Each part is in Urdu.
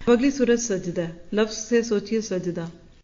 اگلی سورت سجدہ ہے. لفظ سے سوچئے سجدہ.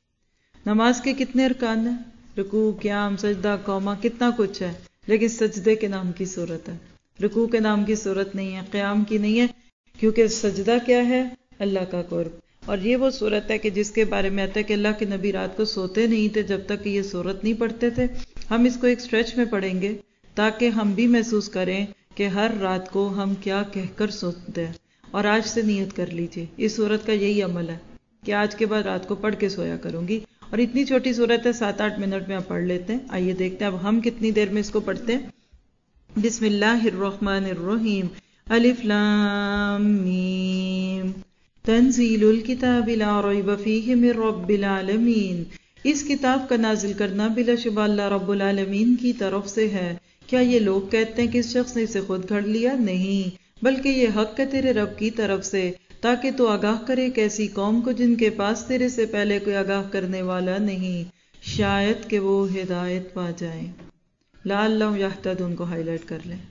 نماز کے کتنے ارکان ہیں؟ رکوع، قیام، سجدہ، قومہ، کتنا کچھ ہے، لیکن سجدے کے نام کی صورت ہے. رکوع کے نام کی صورت نہیں ہے، قیام کی نہیں ہے، کیونکہ سجدہ کیا ہے؟ اللہ کا قرب. اور یہ وہ صورت ہے کہ جس کے بارے میں آتا ہے کہ اللہ کے نبی رات کو سوتے نہیں تھے جب تک کہ یہ صورت نہیں پڑھتے تھے. ہم اس کو ایک سٹریچ میں پڑھیں گے تاکہ ہم بھی محسوس کریں کہ ہر رات کو ہم کیا کہہ کر سوتے ہیں. اور آج سے نیت کر لیجئے، اس صورت کا یہی عمل ہے کہ آج کے بعد رات کو پڑھ کے سویا کروں گی. اور اتنی چھوٹی صورت ہے، 7-8 منٹ میں آپ پڑھ لیتے ہیں. آئیے دیکھتے ہیں اب ہم کتنی دیر میں اس کو پڑھتے ہیں. بسم اللہ الرحمن الرحیم. الف لام میم تنزیل الکتاب لا ریب فیہ من رب العالمین. اس کتاب کا نازل کرنا بلا شبہ اللہ رب العالمین کی طرف سے ہے. کیا یہ لوگ کہتے ہیں کہ اس شخص نے اسے خود گھڑ لیا؟ نہیں، بلکہ یہ حق ہے تیرے رب کی طرف سے، تاکہ تو آگاہ کرے ایک ایسی قوم کو جن کے پاس تیرے سے پہلے کوئی آگاہ کرنے والا نہیں، شاید کہ وہ ہدایت پا جائیں. لعلہم یہتدون کو ہائی لائٹ کر لیں.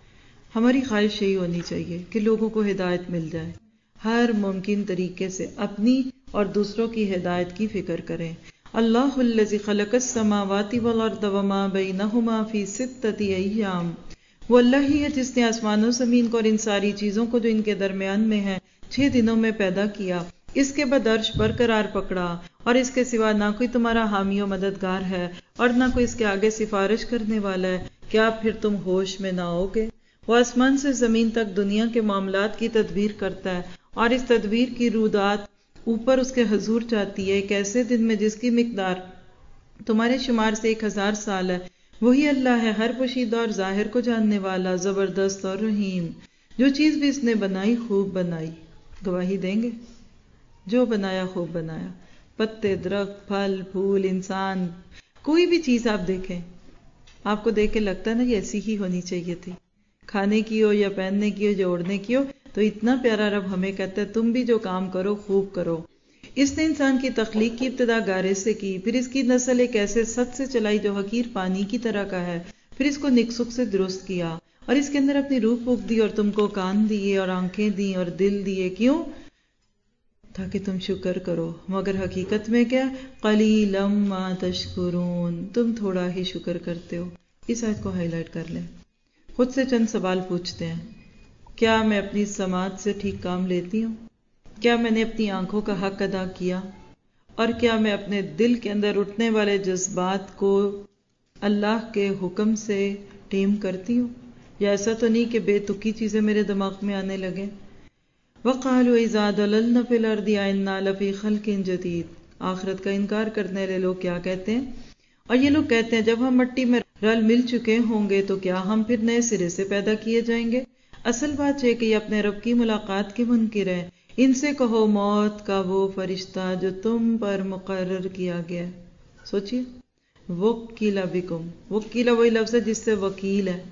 ہماری خواہش یہی ہونی چاہیے کہ لوگوں کو ہدایت مل جائے. ہر ممکن طریقے سے اپنی اور دوسروں کی ہدایت کی فکر کریں. اللہ الذی خلق السماوات والارض وما بینہما فی 6 ایام. وہ اللہ ہی ہے جس نے آسمان و زمین کو اور ان ساری چیزوں کو جو ان کے درمیان میں ہے 6 دنوں میں پیدا کیا. اس کے بعد عرش برقرار پکڑا اور اس کے سوا نہ کوئی تمہارا حامی و مددگار ہے اور نہ کوئی اس کے آگے سفارش کرنے والا ہے. کیا پھر تم ہوش میں نہ ہوگے؟ وہ آسمان سے زمین تک دنیا کے معاملات کی تدبیر کرتا ہے اور اس تدبیر کی رودات اوپر اس کے حضور چاہتی ہے ایک ایسے دن میں جس کی مقدار تمہارے شمار سے 1000 سال ہے. وہی اللہ ہے ہر پوشیدہ اور ظاہر کو جاننے والا، زبردست اور رحیم. جو چیز بھی اس نے بنائی خوب بنائی. گواہی دیں گے؟ جو بنایا خوب بنایا. پتے، درخت، پھل، پھول، انسان، کوئی بھی چیز آپ دیکھیں، آپ کو دیکھ کے لگتا ہے نا یہ ایسی ہی ہونی چاہیے تھی، کھانے کی ہو یا پہننے کی ہو یا اوڑھنے کی ہو. تو اتنا پیارا رب ہمیں کہتا ہے تم بھی جو کام کرو خوب کرو. اس نے انسان کی تخلیق کی ابتدا گارے سے کی، پھر اس کی نسل ایک ایسے سط سے چلائی جو حقیر پانی کی طرح کا ہے، پھر اس کو نکسک سے درست کیا اور اس کے اندر اپنی روح پھونک دی اور تم کو کان دیے اور آنکھیں دی اور دل دیے. کیوں؟ تاکہ تم شکر کرو. مگر حقیقت میں کیا؟ قلیلا ما تشکرون، تم تھوڑا ہی شکر کرتے ہو. اس آیت کو ہائی لائٹ کر لیں. خود سے چند سوال پوچھتے ہیں. کیا میں اپنی سماعت سے ٹھیک کام لیتی ہوں؟ کیا میں نے اپنی آنکھوں کا حق ادا کیا؟ اور کیا میں اپنے دل کے اندر اٹھنے والے جذبات کو اللہ کے حکم سے ٹیم کرتی ہوں؟ یا ایسا تو نہیں کہ بے تکی چیزیں میرے دماغ میں آنے لگیں؟ وَقَالُوا إِذَا ضَلَلْنَا فِي الْأَرْضِ أَإِنَّا لَفِي خَلْقٍ جَدِيدٍ. آخرت کا انکار کرنے والے لوگ کیا کہتے ہیں؟ اور یہ لوگ کہتے ہیں جب ہم مٹی میں رل مل چکے ہوں گے تو کیا ہم پھر نئے سرے سے پیدا کیے جائیں گے؟ اصل بات ہے کہ یہ اپنے رب کی ملاقات کے منکر ہیں. ان سے کہو موت کا وہ فرشتہ جو تم پر مقرر کیا گیا. سوچئے، وکیل بکم. وکیل وہی لفظ ہے جس سے وکیل ہے.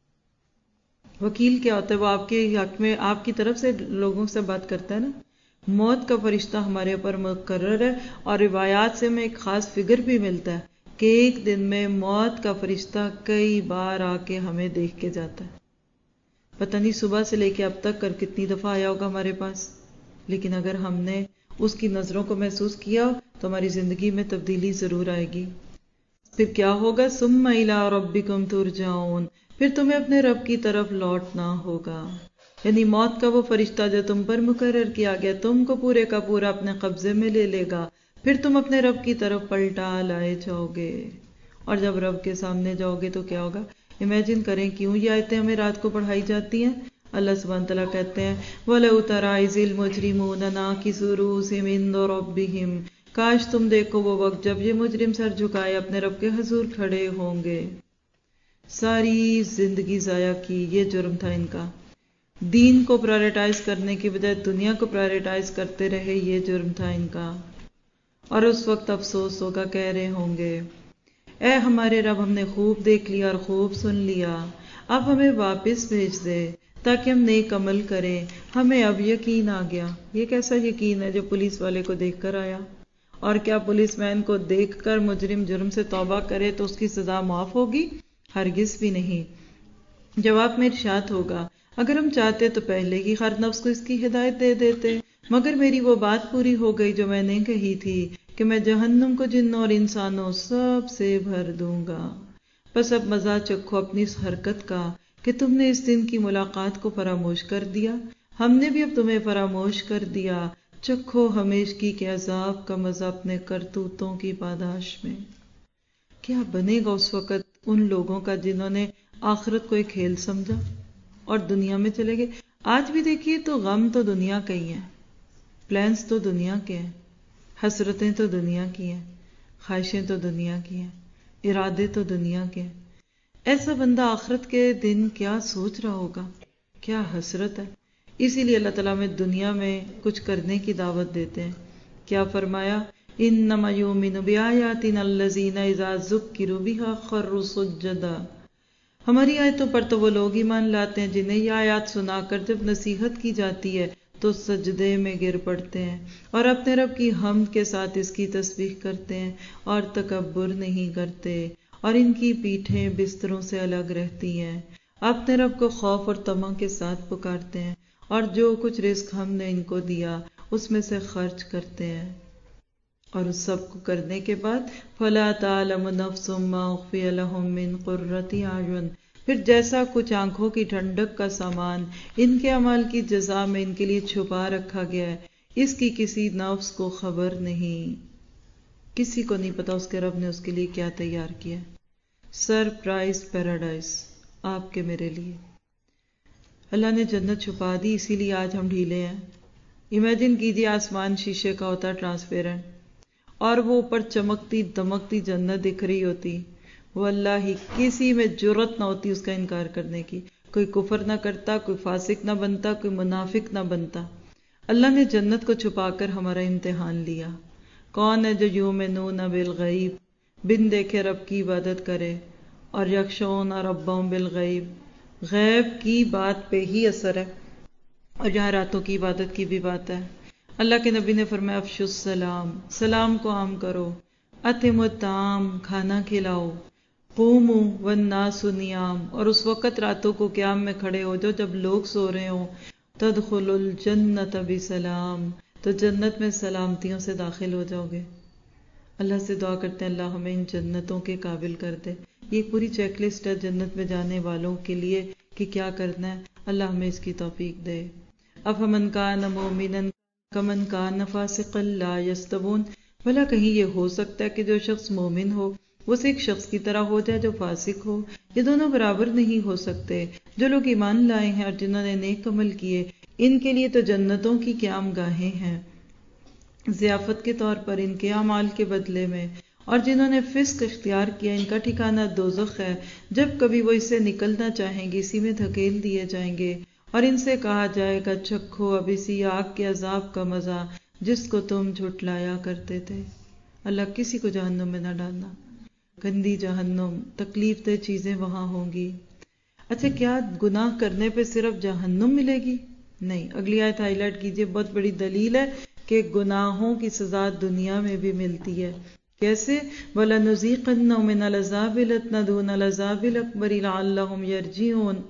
وکیل کیا ہوتا ہے؟ وہ آپ کے حق میں آپ کی طرف سے لوگوں سے بات کرتا ہے نا. موت کا فرشتہ ہمارے اوپر مقرر ہے اور روایات سے ہمیں ایک خاص فگر بھی ملتا ہے کہ ایک دن میں موت کا فرشتہ کئی بار آ کے ہمیں دیکھ کے جاتا ہے. پتہ نہیں صبح سے لے کے اب تک کر کتنی دفعہ آیا ہوگا ہمارے پاس، لیکن اگر ہم نے اس کی نظروں کو محسوس کیا تو ہماری زندگی میں تبدیلی ضرور آئے گی. پھر کیا ہوگا؟ ثم الی ربکم ترجعون. پھر تمہیں اپنے رب کی طرف لوٹنا ہوگا. یعنی موت کا وہ فرشتہ جو تم پر مقرر کیا گیا تم کو پورے کا پورا اپنے قبضے میں لے لے گا. پھر تم اپنے رب کی طرف پلٹا لائے جاؤ گے. اور جب رب کے سامنے جاؤ گے تو کیا ہوگا؟ امیجن کریں کیوں یہ آیتیں ہمیں رات کو پڑھائی جاتی ہیں. اللہ سبحانہ تعالیٰ کہتے ہیں وَلَوْ تَرَىٰ إِذِ الْمُجْرِمُونَ نَاكِسُو رُءُوسِهِمْ عِندَ رَبِّهِمْ. کاش تم دیکھو وہ وقت جب یہ مجرم سر جھکائے اپنے رب کے حضور کھڑے ہوں گے. ساری زندگی ضائع کی، یہ جرم تھا ان کا. دین کو پرائرٹائز کرنے کی بجائے دنیا کو پرائرٹائز کرتے رہے، یہ جرم تھا ان کا. اور اس وقت افسوس ہوگا، کہہ رہے ہوں گے اے ہمارے رب ہم نے خوب دیکھ لیا اور خوب سن لیا، اب ہمیں واپس بھیج دے تاکہ ہم نیک عمل کریں. ہمیں اب یقین آ گیا. یہ کیسا یقین ہے جو پولیس والے کو دیکھ کر آیا؟ اور کیا پولیس مین کو دیکھ کر مجرم جرم سے توبہ کرے تو اس کی سزا معاف ہوگی؟ ہرگز بھی نہیں. جواب میں ارشاد ہوگا اگر ہم چاہتے تو پہلے ہی ہر نفس کو اس کی ہدایت دے دیتے، مگر میری وہ بات پوری ہو گئی جو میں نے کہی تھی کہ میں جہنم کو جنوں اور انسانوں سب سے بھر دوں گا۔ بس اب مزہ چکھو اپنی اس حرکت کا کہ تم نے اس دن کی ملاقات کو فراموش کر دیا، ہم نے بھی اب تمہیں فراموش کر دیا۔ چکھو ہمیشگی کے عذاب کا مزہ اپنے کرتوتوں کی پاداش میں۔ کیا بنے گا اس وقت ان لوگوں کا جنہوں نے آخرت کو ایک کھیل سمجھا اور دنیا میں چلے گئے؟ آج بھی دیکھیے تو غم تو دنیا کا ہی ہے، پلانس تو دنیا کے ہیں، حسرتیں تو دنیا کی ہیں، خواہشیں تو دنیا کی ہیں، ارادے تو دنیا کے ہیں۔ ایسا بندہ آخرت کے دن کیا سوچ رہا ہوگا، کیا حسرت ہے۔ اسی لیے اللہ تعالیٰ میں دنیا میں کچھ کرنے کی دعوت دیتے ہیں۔ کیا فرمایا؟ انما یؤمن بآیاتنا الذین اذا ذکروا بها خروا سجدا۔ ہماری آیتوں پر تو وہ لوگ ایمان لاتے ہیں جنہیں یہ آیات سنا کر جب نصیحت کی جاتی ہے تو سجدے میں گر پڑتے ہیں اور اپنے رب کی حمد کے ساتھ اس کی تسبیح کرتے ہیں اور تکبر نہیں کرتے، اور ان کی پیٹھیں بستروں سے الگ رہتی ہیں، اپنے رب کو خوف اور طمع کے ساتھ پکارتے ہیں، اور جو کچھ رزق ہم نے ان کو دیا اس میں سے خرچ کرتے ہیں۔ اور اس سب کو کرنے کے بعد فَلَا تَعْلَمُ نَفْسٌ مَّا أُخْفِيَ لَهُم مِّن قُرَّةِ أَعْيُنٍ، پھر جیسا کچھ آنکھوں کی ٹھنڈک کا سامان ان کے اعمال کی جزا میں ان کے لیے چھپا رکھا گیا ہے، اس کی کسی نفس کو خبر نہیں، کسی کو نہیں پتا اس کے رب نے اس کے لیے کیا تیار کیا۔ سرپرائز پیراڈائز آپ کے میرے لیے اللہ نے جنت چھپا دی، اسی لیے آج ہم ڈھیلے ہیں۔ امیجن کیجیے آسمان شیشے کا ہوتا ٹرانسپیرنٹ اور وہ اوپر چمکتی دمکتی جنت دکھ رہی ہوتی، واللہ کسی میں جرت نہ ہوتی اس کا انکار کرنے کی، کوئی کفر نہ کرتا، کوئی فاسق نہ بنتا، کوئی منافق نہ بنتا۔ اللہ نے جنت کو چھپا کر ہمارا امتحان لیا۔ کون ہے جو یؤمنون بالغیب، بن دیکھے رب کی عبادت کرے، اور یخشون ربهم بالغیب، غیب کی بات پہ ہی اثر ہے، اور یہاں راتوں کی عبادت کی بھی بات ہے۔ اللہ کے نبی نے فرمایا افشوا السلام، سلام کو عام کرو، اطعموا الطعام، کھانا کھلاؤ، قوموا والناس نیام، اور اس وقت راتوں کو قیام میں کھڑے ہو جب لوگ سو رہے ہوں، تدخلوا الجنت بسلام، تو جنت میں سلامتیوں سے داخل ہو جاؤ گے۔ اللہ سے دعا کرتے ہیں اللہ ہمیں ان جنتوں کے قابل کر دے۔ یہ پوری چیک لسٹ ہے جنت میں جانے والوں کے لیے کہ کیا کرنا ہے، اللہ ہمیں اس کی توفیق دے۔ افمن کان مؤمنا کمن کان فاسقا لا یستوون، بھلا کہیں یہ ہو سکتا ہے کہ جو شخص مومن ہو وہ ایک شخص کی طرح ہو جائے جو فاسق ہو؟ یہ دونوں برابر نہیں ہو سکتے۔ جو لوگ ایمان لائے ہیں اور جنہوں نے نیک عمل کیے ان کے لیے تو جنتوں کی قیام گاہیں ہیں ضیافت کے طور پر ان کے اعمال کے بدلے میں، اور جنہوں نے فسق اختیار کیا ان کا ٹھکانہ دوزخ ہے، جب کبھی وہ اس سے نکلنا چاہیں گے اسی میں دھکیل دیے جائیں گے، اور ان سے کہا جائے گا چکھو اب اسی آگ کے عذاب کا مزہ جس کو تم جھٹلایا کرتے تھے۔ اللہ کسی کو جہنم میں نہ ڈالنا، گندی جہنم، تکلیف دہ چیزیں وہاں ہوں گی۔ اچھا کیا گناہ کرنے پہ صرف جہنم ملے گی؟ نہیں، اگلی آیت ہائی لائٹ کیجئے، بہت بڑی دلیل ہے کہ گناہوں کی سزا دنیا میں بھی ملتی ہے۔ کیسے؟ وَلَنُذِيقَنَّهُم مِّنَ الْعَذَابِ الْأَدْنَىٰ دُونَ الْعَذَابِ الْأَكْبَرِ لَعَلَّهُمْ يَرْجِعُونَ۔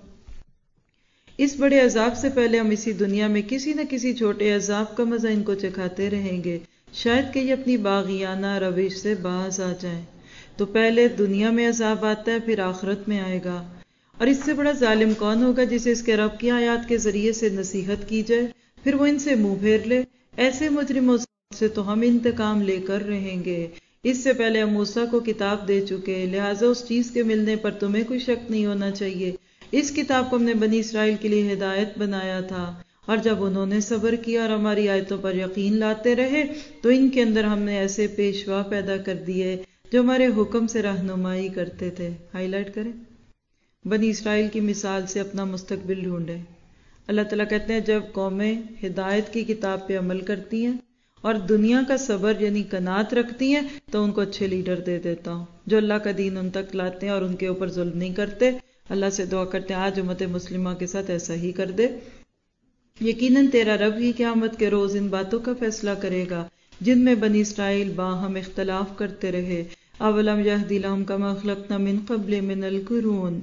اس بڑے عذاب سے پہلے ہم اسی دنیا میں کسی نہ کسی چھوٹے عذاب کا مزہ ان کو چکھاتے رہیں گے، شاید کہ یہ اپنی باغیانہ روش سے باز آ جائیں۔ تو پہلے دنیا میں عذاب آتا ہے، پھر آخرت میں آئے گا۔ اور اس سے بڑا ظالم کون ہوگا جسے اس کے رب کی آیات کے ذریعے سے نصیحت کی جائے پھر وہ ان سے منہ پھیر لے؟ ایسے مجرموں سے تو ہم انتقام لے کر رہیں گے۔ اس سے پہلے ہم موسیٰ کو کتاب دے چکے، لہٰذا اس چیز کے ملنے پر تمہیں کوئی شک نہیں ہونا چاہیے۔ اس کتاب کو ہم نے بنی اسرائیل کے لیے ہدایت بنایا تھا، اور جب انہوں نے صبر کیا اور ہماری آیتوں پر یقین لاتے رہے تو ان کے اندر ہم نے ایسے پیشوا پیدا کر دیے جو ہمارے حکم سے رہنمائی کرتے تھے۔ ہائی لائٹ کریں، بنی اسرائیل کی مثال سے اپنا مستقبل ڈھونڈیں۔ اللہ تعالیٰ کہتے ہیں جب قومیں ہدایت کی کتاب پہ عمل کرتی ہیں اور دنیا کا صبر یعنی قناعت رکھتی ہیں تو ان کو اچھے لیڈر دے دیتا ہوں جو اللہ کا دین ان تک لاتے ہیں اور ان کے اوپر ظلم نہیں کرتے۔ اللہ سے دعا کرتے ہیں آج امت مسلمہ کے ساتھ ایسا ہی کر دے۔ یقیناً تیرا رب ہی قیامت کے روز ان باتوں کا فیصلہ کرے گا جن میں بنی اسرائیل باہم اختلاف کرتے رہے۔ اولم یہدی لہم کما خلقنا من قبل من القرون،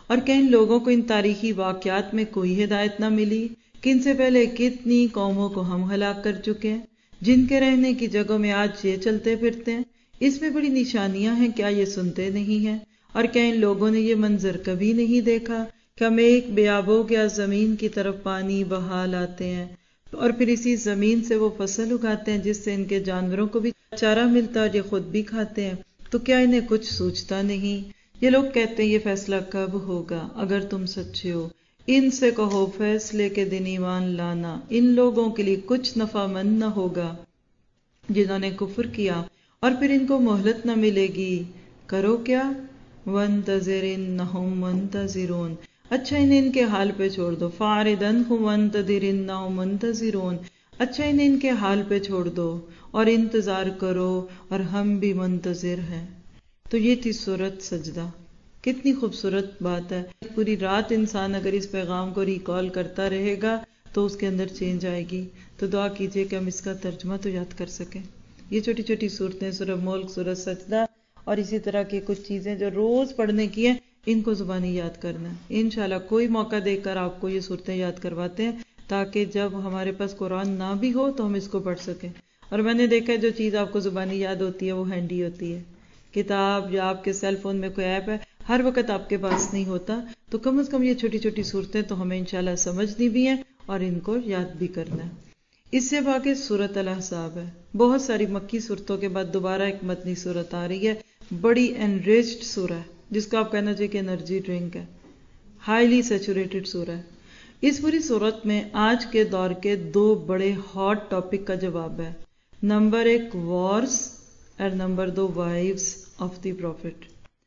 اور کیا ان لوگوں کو ان تاریخی واقعات میں کوئی ہدایت نہ ملی کہ ان سے پہلے کتنی قوموں کو ہم ہلاک کر چکے ہیں، جن کے رہنے کی جگہوں میں آج یہ چلتے پھرتے ہیں؟ اس میں بڑی نشانیاں ہیں، کیا یہ سنتے نہیں ہیں؟ اور کیا ان لوگوں نے یہ منظر کبھی نہیں دیکھا کہ ہم ایک بیابوں یا زمین کی طرف پانی بہا لاتے ہیں اور پھر اسی زمین سے وہ فصل اگاتے ہیں جس سے ان کے جانوروں کو بھی چارہ ملتا ہے اور یہ خود بھی کھاتے ہیں، تو کیا انہیں کچھ سوچتا نہیں؟ یہ لوگ کہتے ہیں یہ فیصلہ کب ہوگا؟ اگر تم سچے ہو ان سے کہو فیصلے کے دن ایمان لانا ان لوگوں کے لیے کچھ نفع مند نہ ہوگا جنہوں نے کفر کیا اور پھر ان کو مہلت نہ ملے گی۔ کرو کیا؟ وَانتَظِرْ إِنَّهُمْ مُنتَظِرُونَ، اچھا انہیں ان کے حال پہ چھوڑ دو۔ فَأَعْرِضْ عَنْهُمْ وَانتَظِرْ إِنَّهُمْ مُنتَظِرُونَ، اچھا انہیں ان کے حال پہ چھوڑ دو اور انتظار کرو اور ہم بھی منتظر ہیں۔ تو یہ تھی سورۃ سجدہ۔ کتنی خوبصورت بات ہے، پوری رات انسان اگر اس پیغام کو ریکال کرتا رہے گا تو اس کے اندر چینج آئے گی۔ تو دعا کیجئے کہ ہم اس کا ترجمہ تو یاد کر سکیں۔ یہ چھوٹی چھوٹی صورتیں، سورہ ملک، سورہ سجدہ اور اسی طرح کی کچھ چیزیں جو روز پڑھنے کی ہیں، ان کو زبانی یاد کرنا ہے۔ انشاءاللہ کوئی موقع دے کر آپ کو یہ صورتیں یاد کرواتے ہیں تاکہ جب ہمارے پاس قرآن نہ بھی ہو تو ہم اس کو پڑھ سکیں۔ اور میں نے دیکھا ہے جو چیز آپ کو زبانی یاد ہوتی ہے وہ ہینڈی ہوتی ہے۔ کتاب یا آپ کے سیل فون میں کوئی ایپ ہے، ہر وقت آپ کے پاس نہیں ہوتا، تو کم از کم یہ چھوٹی چھوٹی صورتیں تو ہمیں انشاءاللہ سمجھنی بھی ہیں اور ان کو یاد بھی کرنا ہے۔ اس سے باقی سورۃ الاحزاب ہے۔ بہت ساری مکی صورتوں کے بعد دوبارہ ایک مدنی صورت آ رہی ہے، بڑی انریچڈ سورہ ہے، جس کو آپ کہنا چاہیے کہ انرجی ڈرنک ہے، ہائیلی سیچوریٹڈ سورہ ہے۔ اس پوری صورت میں آج کے دور کے دو بڑے ہاٹ ٹاپک کا جواب ہے۔ نمبر 1 وارز اور number 2 wives of the prophet.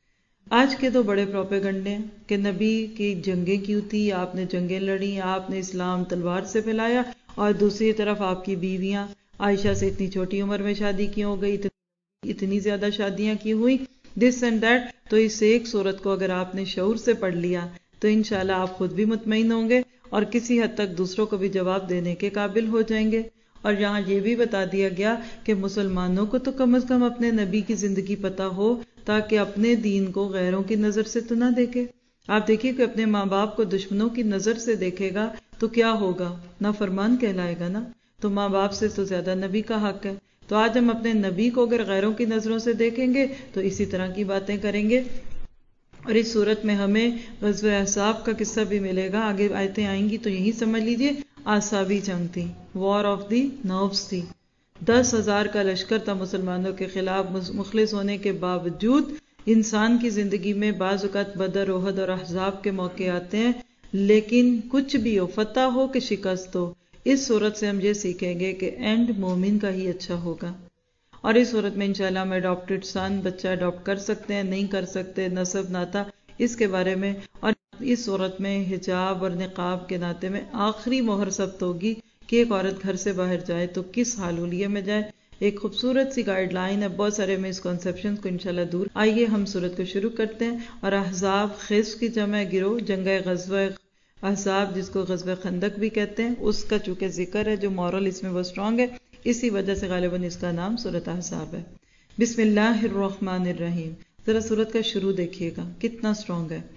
آج کے دو بڑے پروپیگنڈے ہیں کہ نبی کی جنگیں کیوں تھی، آپ نے جنگیں لڑی، آپ نے اسلام تلوار سے پھیلایا، اور دوسری طرف آپ کی بیویاں عائشہ سے اتنی چھوٹی عمر میں شادی کیوں ہو گئی، اتنی زیادہ شادیاں کی ہوئی، دس اینڈ دیٹ۔ تو اس ایک صورت کو اگر آپ نے شعور سے پڑھ لیا تو انشاءاللہ آپ خود بھی مطمئن ہوں گے اور کسی حد تک دوسروں کو بھی جواب دینے کے قابل ہو جائیں گے۔ اور یہاں یہ بھی بتا دیا گیا کہ مسلمانوں کو تو کم از کم اپنے نبی کی زندگی پتہ ہو تاکہ اپنے دین کو غیروں کی نظر سے تو نہ دیکھے۔ آپ دیکھیے کہ اپنے ماں باپ کو دشمنوں کی نظر سے دیکھے گا تو کیا ہوگا؟ نافرمان کہلائے گا نا۔ تو ماں باپ سے تو زیادہ نبی کا حق ہے۔ تو آج ہم اپنے نبی کو اگر غیروں کی نظروں سے دیکھیں گے تو اسی طرح کی باتیں کریں گے۔ اور اس صورت میں ہمیں غزوہ احزاب کا قصہ بھی ملے گا، آگے آیتیں آئیں گی تو یہی سمجھ لیجئے اعصابی جنگ تھی، وار آف دی نروز تھی۔ 10,000 کا لشکر تھا مسلمانوں کے خلاف، مخلص ہونے کے باوجود انسان کی زندگی میں بعض اوقات بدر، احد اور احزاب کے موقع آتے ہیں، لیکن کچھ بھی ہو، فتح ہو کہ شکست ہو، اس صورت سے ہم یہ سیکھیں گے کہ اینڈ مومن کا ہی اچھا ہوگا۔ اور اس صورت میں انشاءاللہ ہم اڈاپٹڈ سن، بچہ اڈاپٹ کر سکتے ہیں، نہیں کر سکتے، نسب ناتا، اس کے بارے میں۔ اور اس صورت میں حجاب اور نقاب کے ناطے میں آخری مہر ثبت ہوگی کہ ایک عورت گھر سے باہر جائے تو کس حالیہ میں جائے۔ ایک خوبصورت سی گائیڈ لائن ہے، بہت سارے مسکنسیپشن کو انشاءاللہ دور۔ آئیے ہم صورت کو شروع کرتے ہیں۔ اور احزاب خز کی جمع گروہ، جنگ غزوہ احزاب جس کو غزوہ خندق بھی کہتے ہیں، اس کا چونکہ ذکر ہے، جو مورل اس میں وہ سٹرونگ ہے، اسی وجہ سے غالباً اس کا نام سورۃ احزاب ہے۔ بسم اللہ الرحمن الرحیم۔ ذرا سورت کا شروع دیکھیے گا کتنا سٹرونگ ہے۔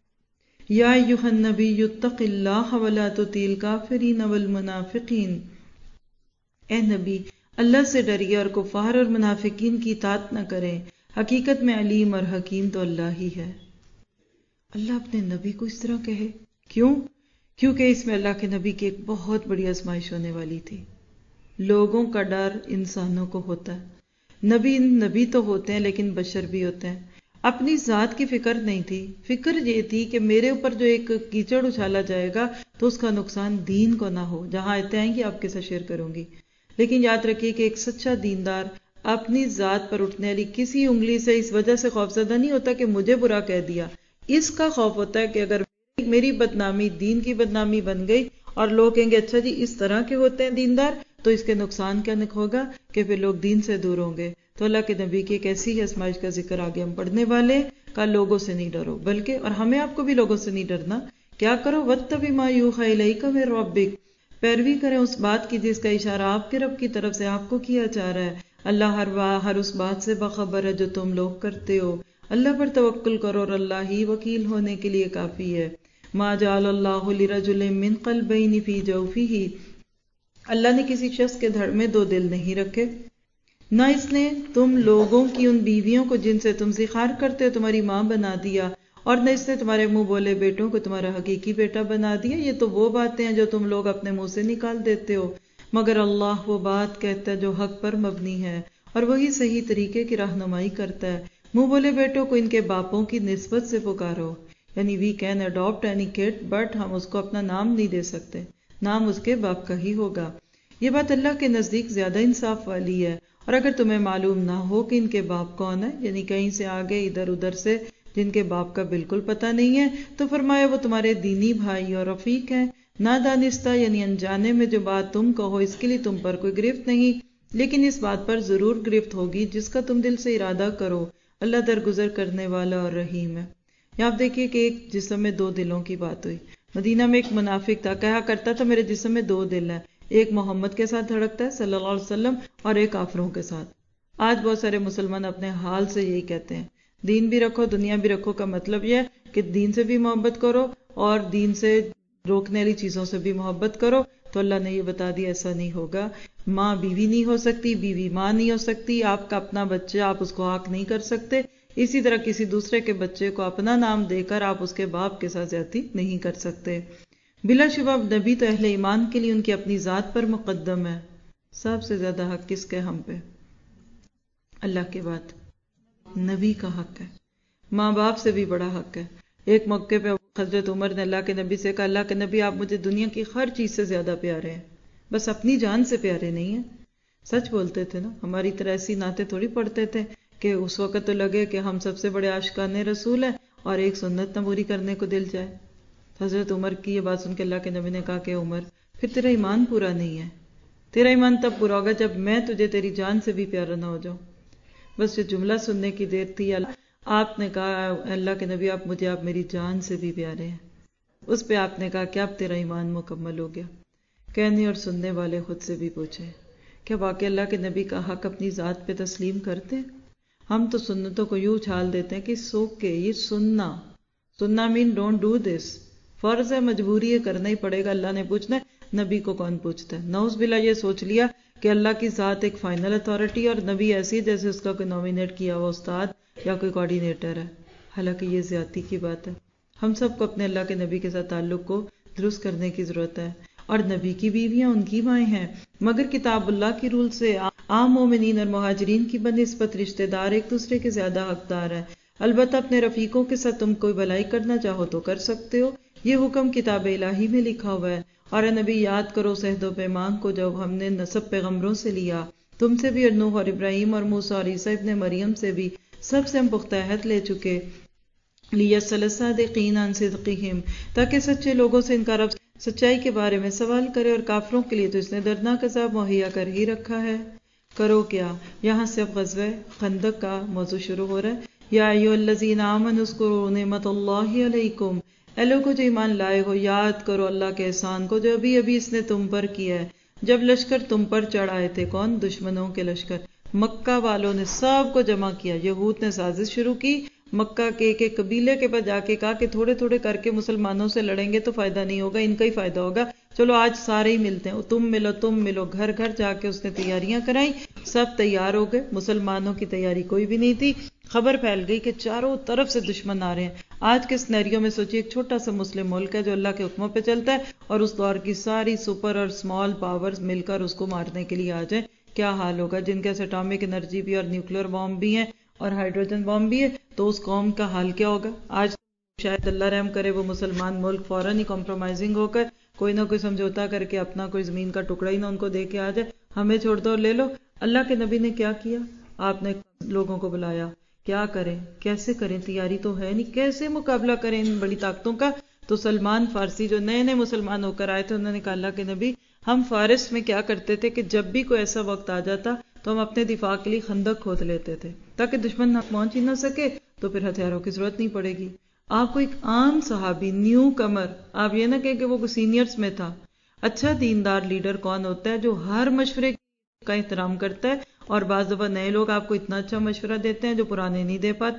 یا ایھا النبی اتق اللہ ولا تطع الکافرین والمنافقین، اے نبی اللہ سے ڈریے اور کفار اور منافقین کی اطاعت نہ کریں، حقیقت میں علیم اور حکیم تو اللہ ہی ہے۔ اللہ اپنے نبی کو اس طرح کہے، کیوں؟ کیونکہ اس میں اللہ کے نبی کی ایک بہت بڑی آزمائش ہونے والی تھی۔ لوگوں کا ڈر انسانوں کو ہوتا ہے، نبی تو ہوتے ہیں لیکن بشر بھی ہوتے ہیں۔ اپنی ذات کی فکر نہیں تھی، فکر یہ تھی کہ میرے اوپر جو ایک کیچڑ اچھالا جائے گا تو اس کا نقصان دین کو نہ ہو۔ جہاں آیتیں آئیں گی آپ کے ساتھ شیئر کروں گی، لیکن یاد رکھیے کہ ایک سچا دیندار اپنی ذات پر اٹھنے والی کسی انگلی سے اس وجہ سے خوفزدہ نہیں ہوتا کہ مجھے برا کہہ دیا۔ اس کا خوف ہوتا ہے کہ اگر میری بدنامی دین کی بدنامی بن گئی اور لوگ کہیں گے اچھا جی اس طرح کے ہوتے ہیں دیندار، تو اس کے نقصان کیا ہوگا کہ پھر لوگ دین سے دور ہوں گے۔ تو اللہ کے نبی کی ایک ایسی آزمائش کا ذکر آگے ہم پڑھنے والے کا، لوگوں سے نہیں ڈرو، بلکہ اور ہمیں آپ کو بھی لوگوں سے نہیں ڈرنا، کیا کرو واتبع ما یوحی الیک من ربک، پیروی کریں اس بات کی جس کا اشارہ آپ کے رب کی طرف سے آپ کو کیا جا رہا ہے۔ اللہ ہر اس بات سے باخبر ہے جو تم لوگ کرتے ہو، اللہ پر توکل کرو اور اللہ ہی وکیل ہونے کے لیے کافی ہے۔ ما جعل اللہ لرجل من قلبین فی جوفہ، اللہ نے کسی شخص کے دھڑ میں 2 دل نہیں رکھے، نہ اس نے تم لوگوں کی ان بیویوں کو جن سے تم زخار کرتے ہو تمہاری ماں بنا دیا، اور نہ اس نے تمہارے منہ بولے بیٹوں کو تمہارا حقیقی بیٹا بنا دیا۔ یہ تو وہ باتیں ہیں جو تم لوگ اپنے منہ سے نکال دیتے ہو، مگر اللہ وہ بات کہتا ہے جو حق پر مبنی ہے، اور وہی صحیح طریقے کی رہنمائی کرتا ہے۔ منہ بولے بیٹوں کو ان کے باپوں کی نسبت سے پکارو، یعنی we can adopt any kid, but ہم اس کو اپنا نام نہیں دے سکتے، نام اس کے باپ کا ہی ہوگا۔ یہ بات اللہ کے نزدیک زیادہ انصاف والی ہے۔ اور اگر تمہیں معلوم نہ ہو کہ ان کے باپ کون ہے، یعنی کہیں سے آگے ادھر ادھر سے جن کے باپ کا بالکل پتہ نہیں ہے، تو فرمایا وہ تمہارے دینی بھائی اور رفیق ہیں۔ نہ دانستہ یعنی انجانے میں جو بات تم کہو اس کے لیے تم پر کوئی گرفت نہیں، لیکن اس بات پر ضرور گرفت ہوگی جس کا تم دل سے ارادہ کرو۔ اللہ درگزر کرنے والا اور رحیم ہے۔ یہاں آپ دیکھیے کہ ایک جسم میں 2 دلوں کی بات ہوئی۔ مدینہ میں ایک منافق تھا، کہا کرتا تھا میرے جسم میں 2 دل ہیں، ایک محمد کے ساتھ دھڑکتا ہے صلی اللہ علیہ وسلم اور ایک کافروں کے ساتھ۔ آج بہت سارے مسلمان اپنے حال سے یہی کہتے ہیں، دین بھی رکھو دنیا بھی رکھو کا مطلب یہ ہے کہ دین سے بھی محبت کرو اور دین سے روکنے والی چیزوں سے بھی محبت کرو۔ تو اللہ نے یہ بتا دیا ایسا نہیں ہوگا۔ ماں بیوی نہیں ہو سکتی، بیوی ماں نہیں ہو سکتی، آپ کا اپنا بچہ آپ اس کو حق نہیں کر سکتے، اسی طرح کسی دوسرے کے بچے کو اپنا نام دے کر آپ اس کے باپ کے ساتھ زیادتی نہیں کر سکتے۔ بلا شبہ نبی تو اہل ایمان کے لیے ان کی اپنی ذات پر مقدم ہے۔ سب سے زیادہ حق کس کے ہم پہ؟ اللہ کے بعد نبی کا حق ہے، ماں باپ سے بھی بڑا حق ہے۔ ایک موقع پہ حضرت عمر نے اللہ کے نبی سے کہا، اللہ کے نبی آپ مجھے دنیا کی ہر چیز سے زیادہ پیارے ہیں، بس اپنی جان سے پیارے نہیں ہیں۔ سچ بولتے تھے نا، ہماری طرح ایسی نعتیں تھوڑی پڑھتے تھے کہ اس وقت تو لگے کہ ہم سب سے بڑے عاشقان رسول ہیں اور ایک سنت نہ پوری کرنے کو دل جائے۔ حضرت عمر کی یہ بات سن کے اللہ کے نبی نے کہا کہ عمر پھر تیرا ایمان پورا نہیں ہے، تیرا ایمان تب پورا ہوگا جب میں تجھے تیری جان سے بھی پیارا نہ ہو جاؤں۔ بس یہ جملہ سننے کی دیر تھی، آپ نے کہا اللہ کے نبی آپ مجھے، آپ میری جان سے بھی پیارے ہیں۔ اس پہ آپ نے کہا کہ اب تیرا ایمان مکمل ہو گیا۔ کہنے اور سننے والے خود سے بھی پوچھے، کیا واقعی اللہ کے نبی کا حق اپنی ذات پہ تسلیم کرتے؟ ہم تو سنتوں کو یوں اچھال دیتے ہیں کہ سوک کے یہ سننا مین ڈونٹ ڈو دس، فرض ہے، مجبوری ہے، کرنا ہی پڑے گا، اللہ نے پوچھنا ہے، نبی کو کون پوچھتا ہے؟ نعوذ باللہ یہ سوچ لیا کہ اللہ کی ذات ایک فائنل اتھارٹی اور نبی ایسی جیسے اس کا کوئی نومینیٹ کیا ہوا استاد یا کوئی کوارڈینیٹر ہے، حالانکہ یہ زیادتی کی بات ہے۔ ہم سب کو اپنے اللہ کے نبی کے ساتھ تعلق کو درست کرنے کی ضرورت ہے، اور نبی کی بیویاں ان کی مائیں ہیں، مگر کتاب اللہ کی رول سے عام مومنین اور مہاجرین کی بنسبت رشتہ دار ایک دوسرے کے زیادہ حقدار ہیں۔ البتہ اپنے رفیقوں کے ساتھ تم کوئی بھلائی کرنا چاہو تو کر سکتے ہو، یہ حکم کتاب الہی میں لکھا ہوا ہے۔ اور اے نبی یاد کرو اس عہد و پیمان کو جب ہم نے نسب پیغمبروں سے لیا، تم سے بھی اور نوح اور ابراہیم اور موسیٰ اور عیسیٰ ابن مریم سے بھی، سب سے ہم پختہ عہد لے چکے۔ لِيَسْأَلَ الصَّادِقِينَ عَنْ صِدْقِهِمْ، تاکہ سچے لوگوں سے ان کا رب سچائی کے بارے میں سوال کرے، اور کافروں کے لیے تو اس نے دردناک عذاب مہیا کر ہی رکھا ہے۔ کرو کیا؟ یہاں سے اب غزوہ خندق کا موضوع شروع ہو رہا ہے۔ یا ایھا الذین آمنوا اذکروا نعمت اللہ علیکم، اے لوگوں جو ایمان لائے ہو، یاد کرو اللہ کے احسان کو جو ابھی ابھی اس نے تم پر کیا ہے، جب لشکر تم پر چڑھ آئے تھے۔ کون؟ دشمنوں کے لشکر۔ مکہ والوں نے سب کو جمع کیا، یہود نے سازش شروع کی، مکہ کے ایک قبیلے کے پاس جا کے کہا کہ تھوڑے تھوڑے کر کے مسلمانوں سے لڑیں گے تو فائدہ نہیں ہوگا، ان کا ہی فائدہ ہوگا، چلو آج سارے ہی ملتے ہیں، تم ملو، گھر گھر جا کے اس نے تیاریاں کرائی، سب تیار ہو گئے۔ مسلمانوں کی تیاری کوئی بھی نہیں تھی، خبر پھیل گئی کہ چاروں طرف سے دشمن آ رہے ہیں۔ آج کے سینیریو میں سوچیے، ایک چھوٹا سا مسلم ملک ہے جو اللہ کے حکموں پہ چلتا ہے، اور اس دور کی ساری سپر اور اسمال پاورز مل کر اس کو مارنے کے لیے آ جائیں، کیا حال ہوگا؟ جن کے اٹامک انرجی بھی اور نیوکلیر بام بھی ہیں اور ہائیڈروجن بام بھی ہے، تو اس قوم کا حال کیا ہوگا؟ آج شاید اللہ رحم کرے وہ مسلمان ملک فوراً ہی کمپرومائزنگ ہو کر کوئی نہ کوئی سمجھوتا کر کے اپنا کوئی زمین کا ٹکڑا ہی نہ ان کو دے کے آ جائے، ہمیں چھوڑ دو اور لے لو۔ اللہ کے نبی نے کیا کیا؟ آپ نے لوگوں کو بلایا، کیا کریں، کیسے کریں، تیاری تو ہے نہیں، کیسے مقابلہ کریں ان بڑی طاقتوں کا؟ تو سلمان فارسی جو نئے نئے مسلمان ہو کر آئے تھے، انہوں نے کہا اللہ کے نبی ہم فارس میں کیا کرتے تھے کہ جب بھی کوئی ایسا وقت آ جاتا تو ہم اپنے دفاع کے لیے خندق کھود لیتے تھے تاکہ دشمن پہنچ ہی نہ سکے، تو پھر ہتھیاروں کی ضرورت نہیں پڑے گی۔ آپ کو ایک عام صحابی، نیو کمر، آپ یہ نہ کہیں کہ وہ سینئرز میں تھا۔ اچھا دیندار لیڈر کون ہوتا ہے؟ جو ہر مشورے کا احترام کرتا ہے، اور بعض دفعہ نئے لوگ آپ کو اتنا اچھا مشورہ دیتے ہیں جو پرانے نہیں دے پاتے۔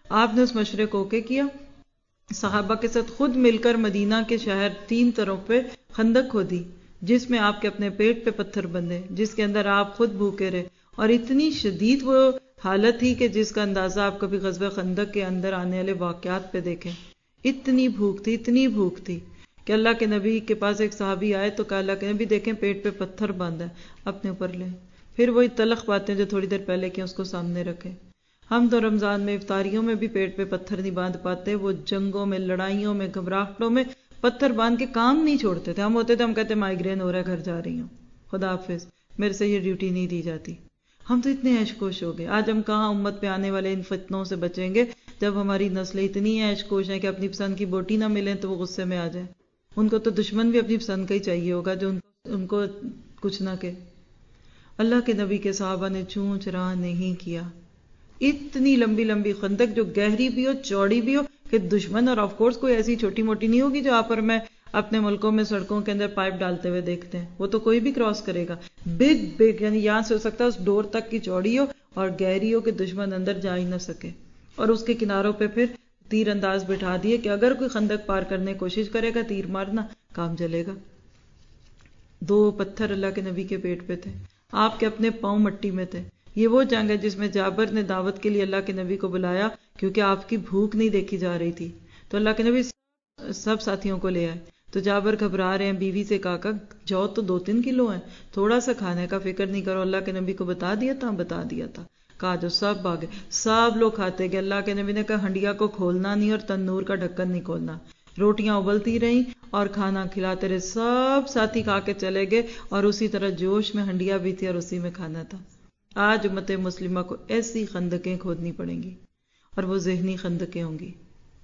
آپ نے اس مشورے کو اوکے کیا، صحابہ کے ساتھ خود مل کر مدینہ کے شہر 3 طرف پہ خندق کھودی، جس میں آپ کے اپنے پیٹ پہ پتھر بندھے، جس کے اندر آپ خود بھوکے رہے، اور اتنی شدید وہ حالت تھی کہ جس کا اندازہ آپ کبھی غزوہ خندق کے اندر آنے والے واقعات پہ دیکھیں۔ اتنی بھوک تھی کہ اللہ کے نبی کے پاس ایک صحابی آئے تو کہا اللہ کے نبی دیکھیں پیٹ پہ پتھر باندھا ہے، اپنے اوپر لیں۔ پھر وہی تلخ باتیں جو تھوڑی دیر پہلے کی اس کو سامنے رکھیں۔ ہم تو رمضان میں افطاریوں میں بھی پیٹ پہ پتھر نہیں باندھ پاتے، وہ جنگوں میں، لڑائیوں میں، گھبراہٹوں میں پتھر باندھ کے کام نہیں چھوڑتے تھے۔ ہم ہوتے تھے، ہم کہتے مائیگرین ہو رہا ہے، گھر جا رہی ہوں، خدا حافظ، میرے سے یہ ڈیوٹی نہیں دی جاتی۔ ہم تو اتنے عیش کوش ہو گئے۔ آج ہم کہاں امت پہ آنے والے ان فتنوں سے بچیں گے جب ہماری نسلیں اتنی عیش کوش ہیں کہ اپنی پسند کی بوٹی نہ ملیں تو وہ غصے میں آ جائیں۔ ان کو تو دشمن بھی اپنی پسند کا ہی چاہیے ہوگا جو ان کو کچھ نہ کہ۔ اللہ کے نبی کے صحابہ نے چونچ راہ نہیں کیا۔ اتنی لمبی لمبی خندق جو گہری بھی ہو، چوڑی بھی ہو، کہ دشمن، اور آف کورس کوئی ایسی چھوٹی موٹی نہیں ہوگی جو آپ اور میں اپنے ملکوں میں سڑکوں کے اندر پائپ ڈالتے ہوئے دیکھتے ہیں، وہ تو کوئی بھی کراس کرے گا۔ بگ یعنی یہاں سے ہو سکتا ہے اس ڈور تک کی چوڑی ہو اور گہری ہو کہ دشمن اندر جا ہی نہ سکے، اور اس کے کناروں پہ پھر تیر انداز بٹھا دیے کہ اگر کوئی خندق پار کرنے کی کوشش کرے گا تیر مارنا کام چلے گا۔ 2 پتھر اللہ کے نبی کے پیٹ پہ تھے، آپ کے اپنے پاؤں مٹی میں تھے۔ یہ وہ جنگ ہے جس میں جابر نے دعوت کے لیے اللہ کے نبی کو بلایا کیونکہ آپ کی بھوک نہیں دیکھی جا رہی تھی، تو اللہ کے نبی سب ساتھیوں کو لے آئے۔ تو جابر گھبرا رہے ہیں، بیوی سے کہا جو تو 2-3 کلو ہیں، تھوڑا سا کھانے کا فکر نہیں کرو، اللہ کے نبی کو بتا دیا تھا کہا جو سب آگے، سب لوگ کھاتے گئے۔ اللہ کے نبی نے کہا ہنڈیا کو کھولنا نہیں اور تنور کا ڈھکن نہیں کھولنا، روٹیاں ابلتی رہیں اور کھانا کھلاتے رہے، سب ساتھی کھا کے چلے گئے، اور اسی طرح جوش میں ہنڈیا بھی تھی اور اسی میں کھانا تھا۔ آج امت مسلمہ کو ایسی خندقیں کھودنی پڑیں گی، اور وہ ذہنی خندقیں ہوں گی۔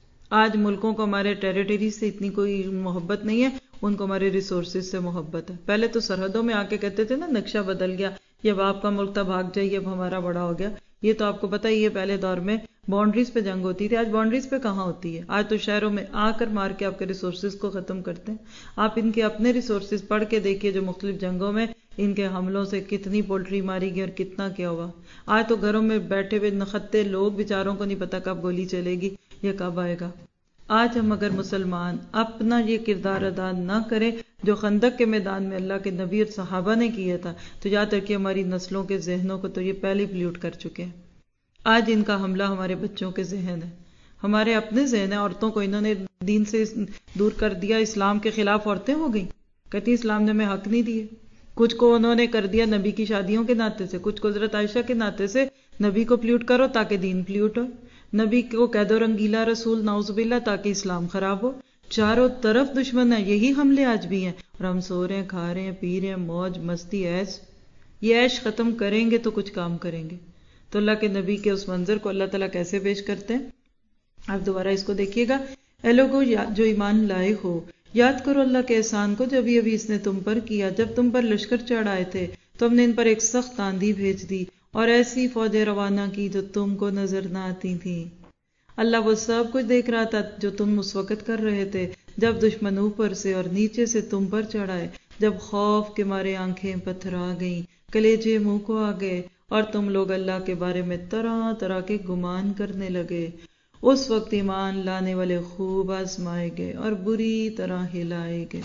آج ملکوں کو ہمارے ٹیریٹری سے اتنی کوئی محبت نہیں ہے، ان کو ہمارے ریسورسز سے محبت ہے۔ پہلے تو سرحدوں میں آ کے کہتے تھے نا نقشہ بدل گیا، یہ اب آپ کا ملک تھا، بھاگ جائیے، اب ہمارا بڑا ہو گیا۔ یہ تو آپ کو پتہ ہی ہے، پہلے دور میں باؤنڈریز پہ جنگ ہوتی تھی، آج باؤنڈریز پہ کہاں ہوتی ہے؟ آج تو شہروں میں آ کر مار کے آپ کے ریسورسز کو ختم کرتے ہیں۔ آپ ان کے اپنے ریسورسز پڑھ کے دیکھیے جو مختلف جنگوں میں ان کے حملوں سے کتنی پولٹری ماری گئی اور کتنا کیا ہوا۔ آج تو گھروں میں بیٹھے ہوئے نختے لوگ بیچاروں کو نہیں پتا کب گولی چلے گی یا کب آئے گا۔ آج ہم اگر مسلمان اپنا یہ کردار ادا نہ کریں جو خندق کے میدان میں اللہ کے نبی اور صحابہ نے کیا تھا، تو یاد رکھیے ہماری نسلوں کے ذہنوں کو تو یہ پہلے پلیوٹ کر چکے ہیں۔ آج ان کا حملہ ہمارے بچوں کے ذہن ہے، ہمارے اپنے ذہن ہے۔ عورتوں کو انہوں نے دین سے دور کر دیا، اسلام کے خلاف عورتیں ہو گئیں، کہتی اسلام نے ہمیں حق نہیں دیے۔ کچھ کو انہوں نے کر دیا نبی کی شادیوں کے ناطے سے، کچھ کو حضرت عائشہ کے ناطے سے نبی کو پلیوٹ کرو تاکہ دین پلیوٹ ہو، نبی کو کہہ دو رنگیلا رسول نعوذ باللہ تاکہ اسلام خراب ہو۔ چاروں طرف دشمن ہیں، یہی حملے آج بھی ہیں، اور ہم سو رہے ہیں، کھا رہے ہیں، پی رہے ہیں، موج مستی عیش۔ یہ عیش ختم کریں گے تو کچھ کام کریں گے۔ تو اللہ کے نبی کے اس منظر کو اللہ تعالیٰ کیسے پیش کرتے ہیں، آپ دوبارہ اس کو دیکھیے گا۔ اے لوگو جو ایمان لائے ہو، یاد کرو اللہ کے احسان کو جو ابھی ابھی اس نے تم پر کیا، جب تم پر لشکر چڑھ آئے تھے تو ہم نے ان پر ایک سخت آندھی بھیج دی اور ایسی فوجیں روانہ کی جو تم کو نظر نہ آتی تھیں۔ اللہ وہ سب کچھ دیکھ رہا تھا جو تم اس وقت کر رہے تھے، جب دشمن اوپر سے اور نیچے سے تم پر چڑھائے، جب خوف کے مارے آنکھیں پتھرا گئیں، کلیجے منہ کو آ گئے، اور تم لوگ اللہ کے بارے میں طرح طرح کے گمان کرنے لگے۔ اس وقت ایمان لانے والے خوب آزمائے گئے اور بری طرح ہلائے گئے۔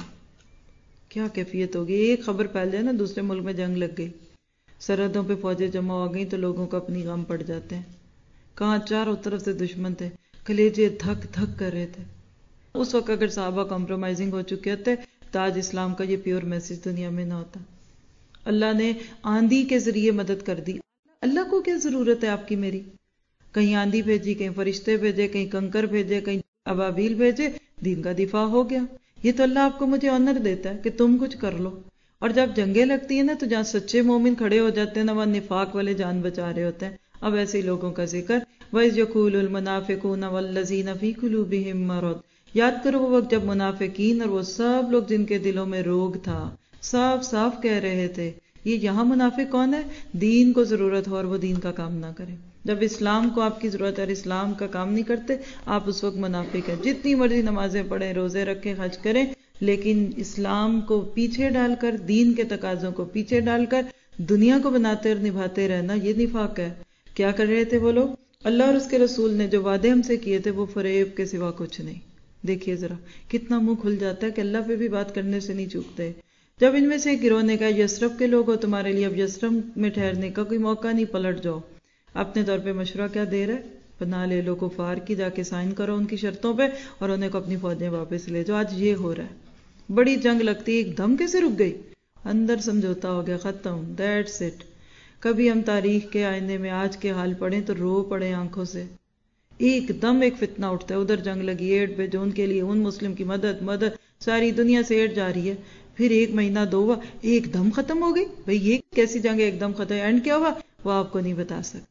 کیا کیفیت ہوگی؟ ایک خبر پھیل جائے نا، دوسرے ملک میں جنگ لگ گئی، سرحدوں پہ فوجیں جمع ہو گئیں تو لوگوں کو اپنی غم پڑ جاتے ہیں۔ کہاں چاروں طرف سے دشمن تھے، کلیجے دھک دھک کر رہے تھے۔ اس وقت اگر صحابہ کمپرومائزنگ ہو چکے ہوتے تو آج اسلام کا یہ پیور میسج دنیا میں نہ ہوتا۔ اللہ نے آندھی کے ذریعے مدد کر دی۔ اللہ کو کیا ضرورت ہے آپ کی میری؟ کہیں آندھی بھیجی، کہیں فرشتے بھیجے، کہیں کنکر بھیجے، کہیں ابابیل بھیجے، دین کا دفاع ہو گیا۔ یہ تو اللہ آپ کو مجھے آنر دیتا ہے کہ تم کچھ کر لو۔ اور جب جنگیں لگتی ہیں نا تو جہاں سچے مومن کھڑے ہو جاتے ہیں نا، وہاں نفاق والے جان بچا رہے ہوتے ہیں۔ اب ایسے لوگوں کا ذکر وَإِذْ يَقُولُ الْمُنَافِقُونَ وَالَّذِينَ فِي قُلُوبِهِم مَّرَضٌ، یاد کرو وہ وقت جب منافقین اور وہ سب لوگ جن کے دلوں میں روگ تھا صاف صاف کہہ رہے تھے۔ یہ یہاں منافق کون ہے؟ دین کو ضرورت ہو اور وہ دین کا کام نہ کرے۔ جب اسلام کو آپ کی ضرورت ہے اور اسلام کا کام نہیں کرتے، آپ اس وقت منافق ہیں۔ جتنی مرضی نمازیں پڑھیں، روزے رکھیں، حج کریں، لیکن اسلام کو پیچھے ڈال کر، دین کے تقاضوں کو پیچھے ڈال کر دنیا کو بناتے اور نبھاتے رہنا، یہ نفاق ہے۔ کیا کر رہے تھے وہ لوگ؟ اللہ اور اس کے رسول نے جو وعدے ہم سے کیے تھے وہ فریب کے سوا کچھ نہیں. دیکھیے ذرا کتنا منہ کھل جاتا ہے کہ اللہ پہ بھی بات کرنے سے نہیں چوکتے. جب ان میں سے ایک گروہ نے کہا یثرب کے لوگ ہو تمہارے لیے اب یثرب میں ٹھہرنے کا کوئی موقع نہیں، پلٹ جاؤ. اپنے طور پہ مشورہ کیا دے رہا ہے؟ پناہ لے لو کفار کی، جا کے سائن کرو ان کی شرطوں پہ اور انہیں کو اپنی فوجیں واپس لے جاؤ. آج یہ ہو رہا ہے. بڑی جنگ لگتی ہے، ایک دم کیسے رک گئی؟ اندر سمجھوتا ہو گیا، ختم، دیٹس اٹ. کبھی ہم تاریخ کے آئینے میں آج کے حال پڑھیں تو رو پڑے آنکھوں سے. ایک دم ایک فتنہ اٹھتا ہے، ادھر جنگ لگی 8 پہ جون کے لیے، ان مسلم کی مدد، ساری دنیا سے ایڈ جا رہی ہے. پھر 1 مہینہ 2 ہوا، ایک دم ختم ہو گئی. بھئی یہ کیسی جنگ ہے ایک دم ختم؟ اینڈ کیا ہوا وہ آپ کو نہیں بتا سکتے.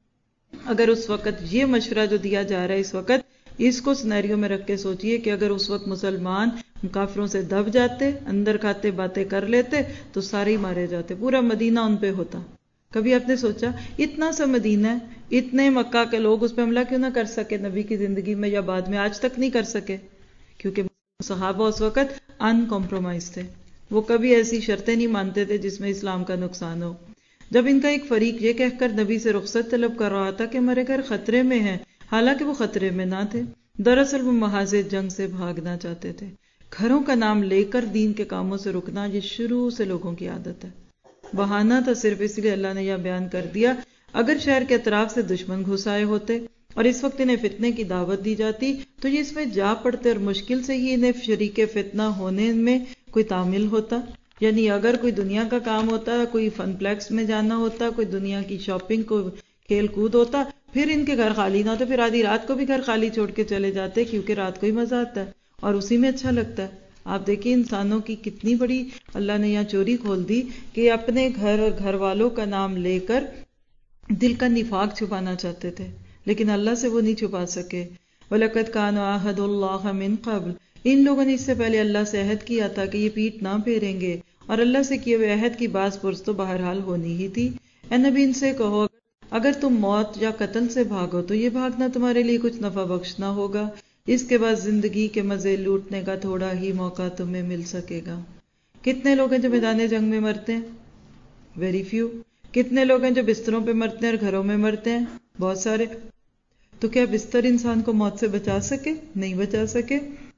اگر اس وقت یہ مشورہ جو دیا جا رہا ہے اس وقت، اس کو سینیریو میں رکھ کے سوچئے کہ اگر اس وقت مسلمان کافروں سے دب جاتے، اندر کھاتے باتیں کر لیتے تو سارے ہی مارے جاتے، پورا مدینہ ان پہ ہوتا. کبھی آپ نے سوچا اتنا سا مدینہ ہے، اتنے مکہ کے لوگ اس پہ حملہ کیوں نہ کر سکے نبی کی زندگی میں یا بعد میں؟ آج تک نہیں کر سکے کیونکہ صحابہ اس وقت ان کمپرومائز تھے. وہ کبھی ایسی شرطیں نہیں مانتے تھے جس میں اسلام کا نقصان ہو. جب ان کا ایک فریق یہ کہہ کر نبی سے رخصت طلب کر رہا تھا کہ ہمارے گھر خطرے میں ہیں، حالانکہ وہ خطرے میں نہ تھے، دراصل وہ محاذ جنگ سے بھاگنا چاہتے تھے. گھروں کا نام لے کر دین کے کاموں سے رکنا یہ شروع سے لوگوں کی عادت ہے. بہانہ تھا صرف، اس لیے اللہ نے یہ بیان کر دیا. اگر شہر کے اطراف سے دشمن گھس آئے ہوتے اور اس وقت انہیں فتنے کی دعوت دی جاتی تو یہ اس میں جا پڑتے اور مشکل سے ہی انہیں شریک فتنہ ہونے میں کوئی تعمیل ہوتا. یعنی اگر کوئی دنیا کا کام ہوتا، کوئی فن پلیکس میں جانا ہوتا، کوئی دنیا کی شاپنگ کو کھیل کود ہوتا، پھر ان کے گھر خالی نہ ہوتے، پھر آدھی رات کو بھی گھر خالی چھوڑ کے چلے جاتے کیونکہ رات کو ہی مزہ آتا ہے اور اسی میں اچھا لگتا ہے. آپ دیکھیں انسانوں کی کتنی بڑی اللہ نے یہاں چوری کھول دی کہ اپنے گھر اور گھر والوں کا نام لے کر دل کا نفاق چھپانا چاہتے تھے، لیکن اللہ سے وہ نہیں چھپا سکے. وَلَقَدْ كَانَ عَهْدُ اللَّهِ مِنْ قَبْلُ، ان لوگوں نے اس سے پہلے اللہ سے عہد کیا تھا کہ یہ پیٹ نہ پھیریں گے، اور اللہ سے کیے ہوئے عہد کی باز پرس تو بہرحال ہونی ہی تھی. اے نبی ان سے کہو اگر تم موت یا قتل سے بھاگو تو یہ بھاگنا تمہارے لیے کچھ نفع بخش نہ ہوگا، اس کے بعد زندگی کے مزے لوٹنے کا تھوڑا ہی موقع تمہیں مل سکے گا. کتنے لوگ ہیں جو میدان جنگ میں مرتے ہیں؟ Very few. کتنے لوگ ہیں جو بستروں پہ مرتے ہیں اور گھروں میں مرتے ہیں؟ بہت سارے. تو کیا بستر انسان کو موت سے بچا سکے؟ نہیں بچا سکے.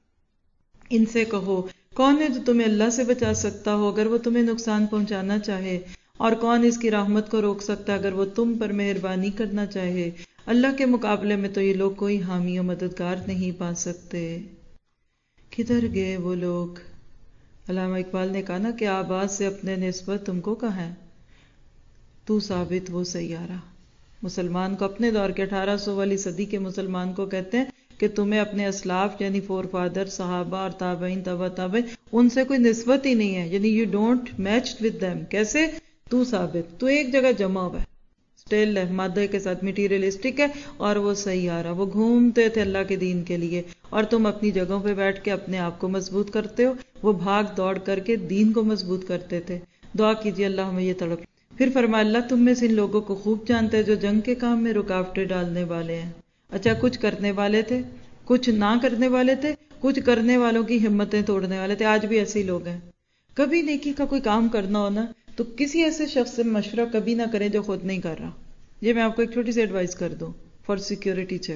ان سے کہو کون ہے جو تمہیں اللہ سے بچا سکتا ہو اگر وہ تمہیں نقصان پہنچانا چاہے، اور کون اس کی رحمت کو روک سکتا ہے اگر وہ تم پر مہربانی کرنا چاہے؟ اللہ کے مقابلے میں تو یہ لوگ کوئی حامی و مددگار نہیں پا سکتے. کدھر گئے وہ لوگ؟ علامہ اقبال نے کہا نا کہ آباد سے اپنے نسبت تم کو کہاں ہے، تو ثابت وہ سیارہ. مسلمان کو اپنے دور کے 1800 والی صدی کے مسلمان کو کہتے ہیں کہ تمہیں اپنے اسلاف یعنی فور فادر صحابہ اور تابعین تبع تابعین ان سے کوئی نسبت ہی نہیں ہے، یعنی you don't match with them. کیسے؟ تو ثابت، تو ایک جگہ جمع ہوا ہے، اسٹیل ہے، مادے کے ساتھ میٹیریلسٹک ہے، اور وہ سیارہ وہ گھومتے تھے اللہ کے دین کے لیے، اور تم اپنی جگہوں پہ بیٹھ کے اپنے آپ کو مضبوط کرتے ہو، وہ بھاگ دوڑ کر کے دین کو مضبوط کرتے تھے. دعا کیجیے اللہ ہمیں یہ تڑپ. پھر فرمایا اللہ تم میں سے ان لوگوں کو خوب جانتے ہیں جو جنگ کے کام میں رکاوٹیں ڈالنے والے ہیں. اچھا کچھ کرنے والے تھے، کچھ نہ کرنے والے تھے، کچھ کرنے والوں کی ہمتیں توڑنے والے تھے. آج بھی ایسے ہی لوگ ہیں. کبھی نیکی کا کوئی کام کرنا ہونا تو کسی ایسے شخص سے مشورہ کبھی نہ کریں جو خود نہیں کر رہا. یہ میں آپ کو ایک چھوٹی سی ایڈوائز کر دوں فار سیکیورٹی چیک.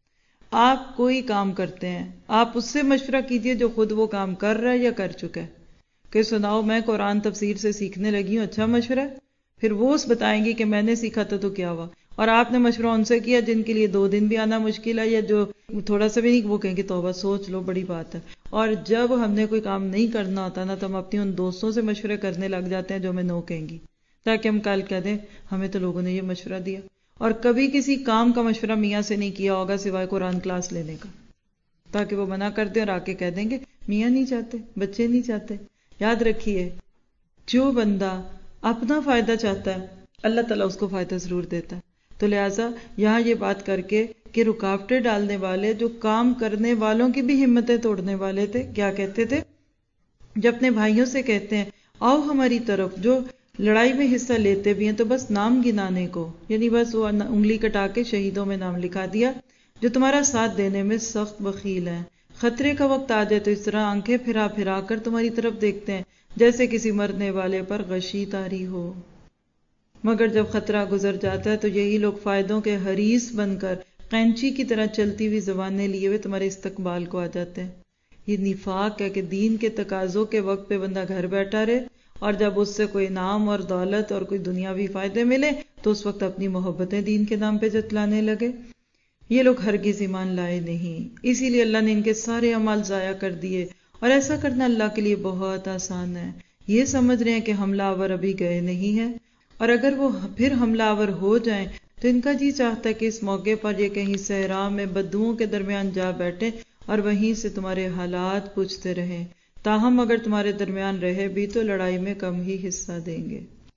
آپ کوئی کام کرتے ہیں، آپ اس سے مشورہ کیجئے جو خود وہ کام کر رہا ہے یا کر چکا ہے. کہ سناؤ میں قرآن تفسیر سے سیکھنے لگی ہوں، اچھا مشورہ ہے. پھر وہ اس بتائیں گی کہ میں نے سیکھا تھا تو کیا ہوا، اور آپ نے مشورہ ان سے کیا جن کے لیے 2 دن بھی آنا مشکل ہے یا جو تھوڑا سا بھی نہیں، وہ کہیں گے توبہ سوچ لو بڑی بات ہے. اور جب ہم نے کوئی کام نہیں کرنا ہوتا نا تو ہم اپنی ان دوستوں سے مشورے کرنے لگ جاتے ہیں جو ہمیں نو کہیں گی، تاکہ ہم کل کہہ دیں ہمیں تو لوگوں نے یہ مشورہ دیا. اور کبھی کسی کام کا مشورہ میاں سے نہیں کیا ہوگا سوائے قرآن کلاس لینے کا، تاکہ وہ منع کر دیں اور آ کے کہہ دیں گے میاں نہیں چاہتے، بچے نہیں چاہتے. یاد رکھیے جو بندہ اپنا فائدہ چاہتا ہے اللہ تعالیٰ اس کو فائدہ ضرور دیتا ہے. تو لہٰذا یہاں یہ بات کر کے کہ رکاوٹیں ڈالنے والے جو کام کرنے والوں کی بھی ہمتیں توڑنے والے تھے، کیا کہتے تھے؟ جب اپنے بھائیوں سے کہتے ہیں آؤ ہماری طرف، جو لڑائی میں حصہ لیتے بھی ہیں تو بس نام گنانے کو، یعنی بس وہ انگلی کٹا کے شہیدوں میں نام لکھا دیا، جو تمہارا ساتھ دینے میں سخت بخیل ہیں. خطرے کا وقت آ جائے تو اس طرح آنکھیں پھرا پھرا کر تمہاری طرف دیکھتے ہیں جیسے کسی مرنے والے پر غشی طاری ہو. مگر جب خطرہ گزر جاتا ہے تو یہی لوگ فائدوں کے حریص بن کر قینچی کی طرح چلتی ہوئی زبانیں لیے ہوئے تمہارے استقبال کو آ جاتے ہیں۔ یہ نفاق ہے کہ دین کے تقاضوں کے وقت پہ بندہ گھر بیٹھا رہے، اور جب اس سے کوئی انعام اور دولت اور کوئی دنیاوی فائدے ملے تو اس وقت اپنی محبتیں دین کے نام پہ جتلانے لگے۔ یہ لوگ ہرگز ایمان لائے نہیں، اسی لیے اللہ نے ان کے سارے اعمال ضائع کر دیے، اور ایسا کرنا اللہ کے لیے بہت آسان ہے۔ یہ سمجھ رہے ہیں کہ حملہ آور ابھی گئے نہیں ہیں، اور اگر وہ پھر حملہ آور ہو جائیں تو ان کا جی چاہتا ہے کہ اس موقع پر یہ کہیں صحرا میں بدوؤں کے درمیان جا بیٹھے اور وہیں سے تمہارے حالات پوچھتے رہیں، تاہم اگر تمہارے درمیان رہے بھی تو لڑائی میں کم ہی حصہ دیں گے۔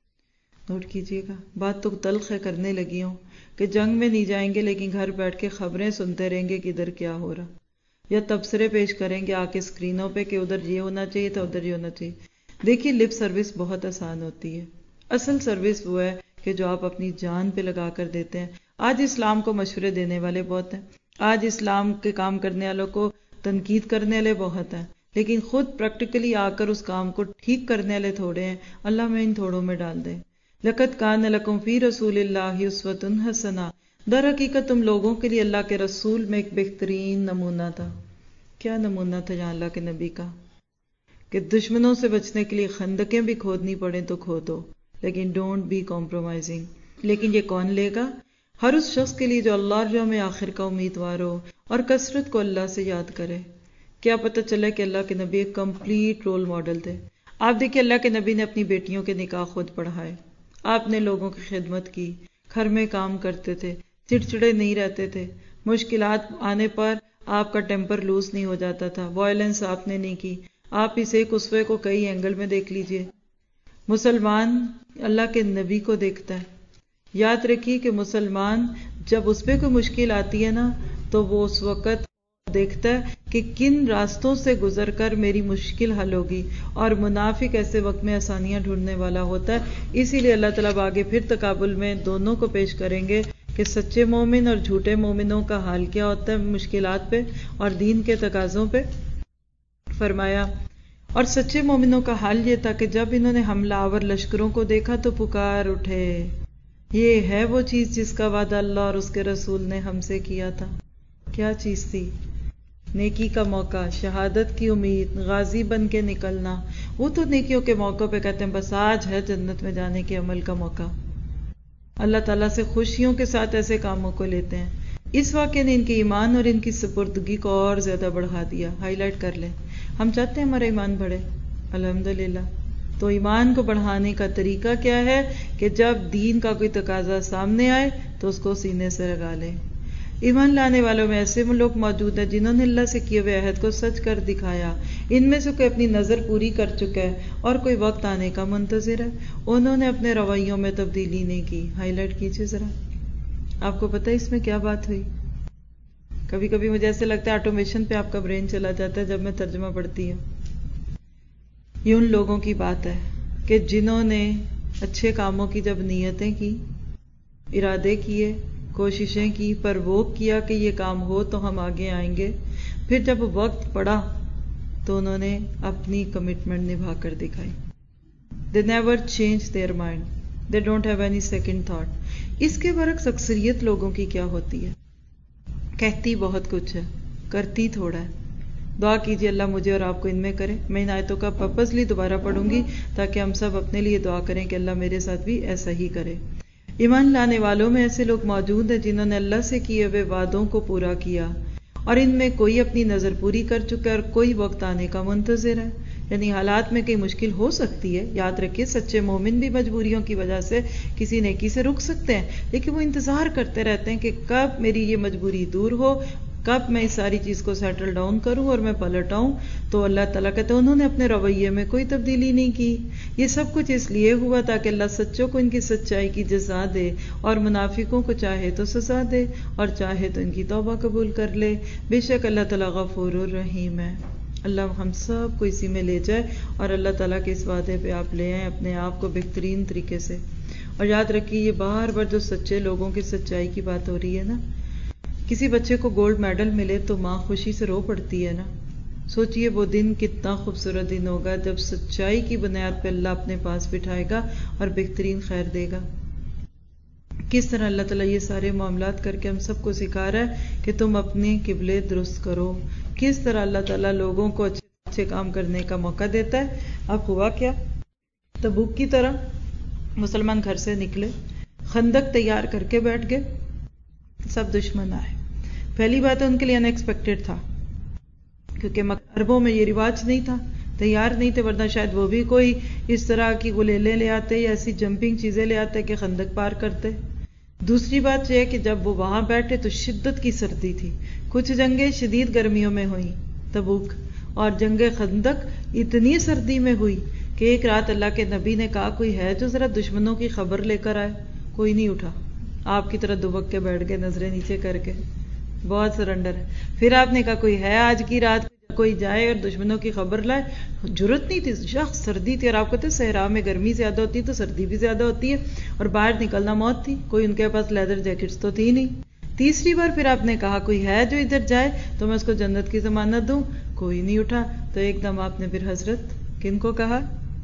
نوٹ کیجئے گا، بات تو تلخ ہے، کرنے لگی ہوں کہ جنگ میں نہیں جائیں گے لیکن گھر بیٹھ کے خبریں سنتے رہیں گے کہ ادھر کیا ہو رہا، یا تبصرے پیش کریں گے آ کے اسکرینوں پہ کہ ادھر یہ ہونا چاہیے تھا، ادھر یہ ہونا چاہیے۔ دیکھیے، لپ سروس بہت آسان ہوتی ہے، اصل سروس وہ ہے کہ جو آپ اپنی جان پہ لگا کر دیتے ہیں۔ آج اسلام کو مشورے دینے والے بہت ہیں، آج اسلام کے کام کرنے والوں کو تنقید کرنے والے بہت ہیں، لیکن خود پریکٹیکلی آ کر اس کام کو ٹھیک کرنے والے تھوڑے ہیں۔ اللہ میں ان تھوڑوں میں ڈال دے۔ لَقَدْ كَانَ لَكُمْ فِي رَسُولِ اللَّهِ أُسْوَةٌ حَسَنَةٌ، در حقیقت تم لوگوں کے لیے اللہ کے رسول میں ایک بہترین نمونہ تھا۔ کیا نمونہ تھا یہاں اللہ کے نبی کا؟ کہ دشمنوں سے بچنے کے لیے خندقیں بھی کھودنی پڑیں تو کھودو، لیکن ڈونٹ بی کمپرومائزنگ۔ لیکن یہ کون لے گا؟ ہر اس شخص کے لیے جو اللہ اور یوم آخر کا امیدوار ہو اور کثرت کو اللہ سے یاد کرے۔ کیا پتہ چلے کہ اللہ کے نبی ایک کمپلیٹ رول ماڈل تھے۔ آپ دیکھیں، اللہ کے نبی نے اپنی بیٹیوں کے نکاح خود پڑھائے، آپ نے لوگوں کی خدمت کی، گھر میں کام کرتے تھے، چڑچڑے نہیں رہتے تھے، مشکلات آنے پر آپ کا ٹیمپر لوز نہیں ہو جاتا تھا، وائلنس آپ نے نہیں کی۔ آپ اس ایک اسوے کو کئی اینگل میں دیکھ لیجئے۔ مسلمان اللہ کے نبی کو دیکھتا ہے۔ یاد رکھیے کہ مسلمان جب اس پہ کوئی مشکل آتی ہے نا تو وہ اس وقت دیکھتا ہے کہ کن راستوں سے گزر کر میری مشکل حل ہوگی، اور منافق ایسے وقت میں آسانیاں ڈھونڈنے والا ہوتا ہے۔ اسی لیے اللہ تعالیٰ آگے پھر تقابل میں دونوں کو پیش کریں گے کہ سچے مومن اور جھوٹے مومنوں کا حال کیا ہوتا ہے مشکلات پہ اور دین کے تقاضوں پہ۔ فرمایا، اور سچے مومنوں کا حال یہ تھا کہ جب انہوں نے حملہ آور لشکروں کو دیکھا تو پکار اٹھے، یہ ہے وہ چیز جس کا وعدہ اللہ اور اس کے رسول نے ہم سے کیا تھا۔ کیا چیز تھی؟ نیکی کا موقع، شہادت کی امید، غازی بن کے نکلنا۔ وہ تو نیکیوں کے موقع پہ کہتے ہیں بس آج ہے جنت میں جانے کے عمل کا موقع۔ اللہ تعالیٰ سے خوشیوں کے ساتھ ایسے کاموں کو لیتے ہیں۔ اس واقعے نے ان کے ایمان اور ان کی سپردگی کو اور زیادہ بڑھا دیا۔ ہائی لائٹ کر لیں، ہم چاہتے ہیں ہمارا ایمان بڑھے، الحمدللہ۔ تو ایمان کو بڑھانے کا طریقہ کیا ہے کہ جب دین کا کوئی تقاضا سامنے آئے تو اس کو سینے سے لگا لیں۔ ایمان لانے والوں میں ایسے لوگ موجود ہیں جنہوں نے اللہ سے کیے ہوئے عہد کو سچ کر دکھایا۔ ان میں سے کوئی اپنی نظر پوری کر چکا ہے اور کوئی وقت آنے کا منتظر ہے۔ انہوں نے اپنے رویوں میں تبدیلی نہیں کی۔ ہائی لائٹ کیجیے ذرا، آپ کو پتہ ہے اس میں کیا بات ہوئی؟ کبھی کبھی مجھے ایسے لگتا ہے آٹومیشن پہ آپ کا برین چلا جاتا ہے جب میں ترجمہ پڑھتی ہوں۔ یہ ان لوگوں کی بات ہے کہ جنہوں نے اچھے کاموں کی جب نیتیں کی، ارادے کیے، کوششیں کی، پرووک کیا کہ یہ کام ہو تو ہم آگے آئیں گے، پھر جب وقت پڑا تو انہوں نے اپنی کمٹمنٹ نبھا کر دکھائی۔ They never change their mind. They don't have any second thought. اس کے برعکس اکثریت لوگوں کی کیا ہوتی ہے؟ کہتی بہت کچھ ہے، کرتی تھوڑا ہے۔ دعا کیجیے اللہ مجھے اور آپ کو ان میں کرے۔ میں ان آیتوں کا پرپسلی دوبارہ پڑھوں گی تاکہ ہم سب اپنے لیے دعا کریں کہ اللہ میرے ساتھ بھی ایسا ہی کرے۔ ایمان لانے والوں میں ایسے لوگ موجود ہیں جنہوں نے اللہ سے کیے ہوئے وعدوں کو پورا کیا، اور ان میں کوئی اپنی نظر پوری کر چکا ہے اور کوئی وقت آنے کا منتظر ہے۔ یعنی حالات میں کئی مشکل ہو سکتی ہے، یاد رکھیے سچے مومن بھی مجبوریوں کی وجہ سے کسی نیکی سے رک سکتے ہیں، لیکن وہ انتظار کرتے رہتے ہیں کہ کب میری یہ مجبوری دور ہو، کب میں اس ساری چیز کو سیٹل ڈاؤن کروں اور میں پلٹ آؤں۔ تو اللہ تعالیٰ کہتے ہیں انہوں نے اپنے رویے میں کوئی تبدیلی نہیں کی۔ یہ سب کچھ اس لیے ہوا تاکہ اللہ سچوں کو ان کی سچائی کی جزا دے اور منافقوں کو چاہے تو سزا دے اور چاہے تو ان کی توبہ قبول کر لے۔ بے شک اللہ تعالیٰ غفور الرحیم ہے۔ اللہ ہم سب کو اسی میں لے جائے اور اللہ تعالیٰ کے اس وعدے پہ آپ لے آئیں اپنے آپ کو بہترین طریقے سے۔ اور یاد رکھیے یہ بار بار جو سچے لوگوں کی سچائی کی بات ہو رہی ہے نا، کسی بچے کو گولڈ میڈل ملے تو ماں خوشی سے رو پڑتی ہے نا۔ سوچئے وہ دن کتنا خوبصورت دن ہوگا جب سچائی کی بنیاد پہ اللہ اپنے پاس بٹھائے گا اور بہترین خیر دے گا۔ کس طرح اللہ تعالیٰ یہ سارے معاملات کر کے ہم سب کو سکھا رہا ہے کہ تم اپنے قبلے درست کرو. کس طرح اللہ تعالیٰ لوگوں کو اچھے کام کرنے کا موقع دیتا ہے. اب ہوا کیا، تبوک کی طرح مسلمان گھر سے نکلے، خندق تیار کر کے بیٹھ گئے، سب دشمن آئے. پہلی بات ان کے لیے ان ایکسپیکٹڈ تھا، کیونکہ عربوں میں یہ رواج نہیں تھا، تیار نہیں تھے، ورنہ شاید وہ بھی کوئی اس طرح کی گلیلے لے آتے یا ایسی جمپنگ چیزیں لے آتے کہ خندق پار کرتے. دوسری بات یہ ہے کہ جب وہ وہاں بیٹھے تو شدت کی سردی تھی. کچھ جنگیں شدید گرمیوں میں ہوئیں، تبوک، اور جنگ خندق اتنی سردی میں ہوئی کہ ایک رات اللہ کے نبی نے کہا کوئی ہے جو ذرا دشمنوں کی خبر لے کر آئے. کوئی نہیں اٹھا، آپ کی طرح دبک کے بیٹھ گئے نظریں نیچے کر کے، بہت سرنڈر ہے. پھر آپ نے کہا کوئی ہے آج کی رات کوئی جائے اور دشمنوں کی خبر لائے. جرت نہیں تھی، سخت سردی تھی، اور آپ کہتے ہیں صحرا میں گرمی زیادہ ہوتی ہے تو سردی بھی زیادہ ہوتی ہے، اور باہر نکلنا موت تھی. کوئی ان کے پاس لیدر جیکٹس تو تھی نہیں. تیسری بار پھر آپ نے کہا کوئی ہے جو ادھر جائے تو میں اس کو جنت کی ضمانت دوں. کوئی نہیں اٹھا. تو ایک دم آپ نے پھر حضرت کن کو کہا،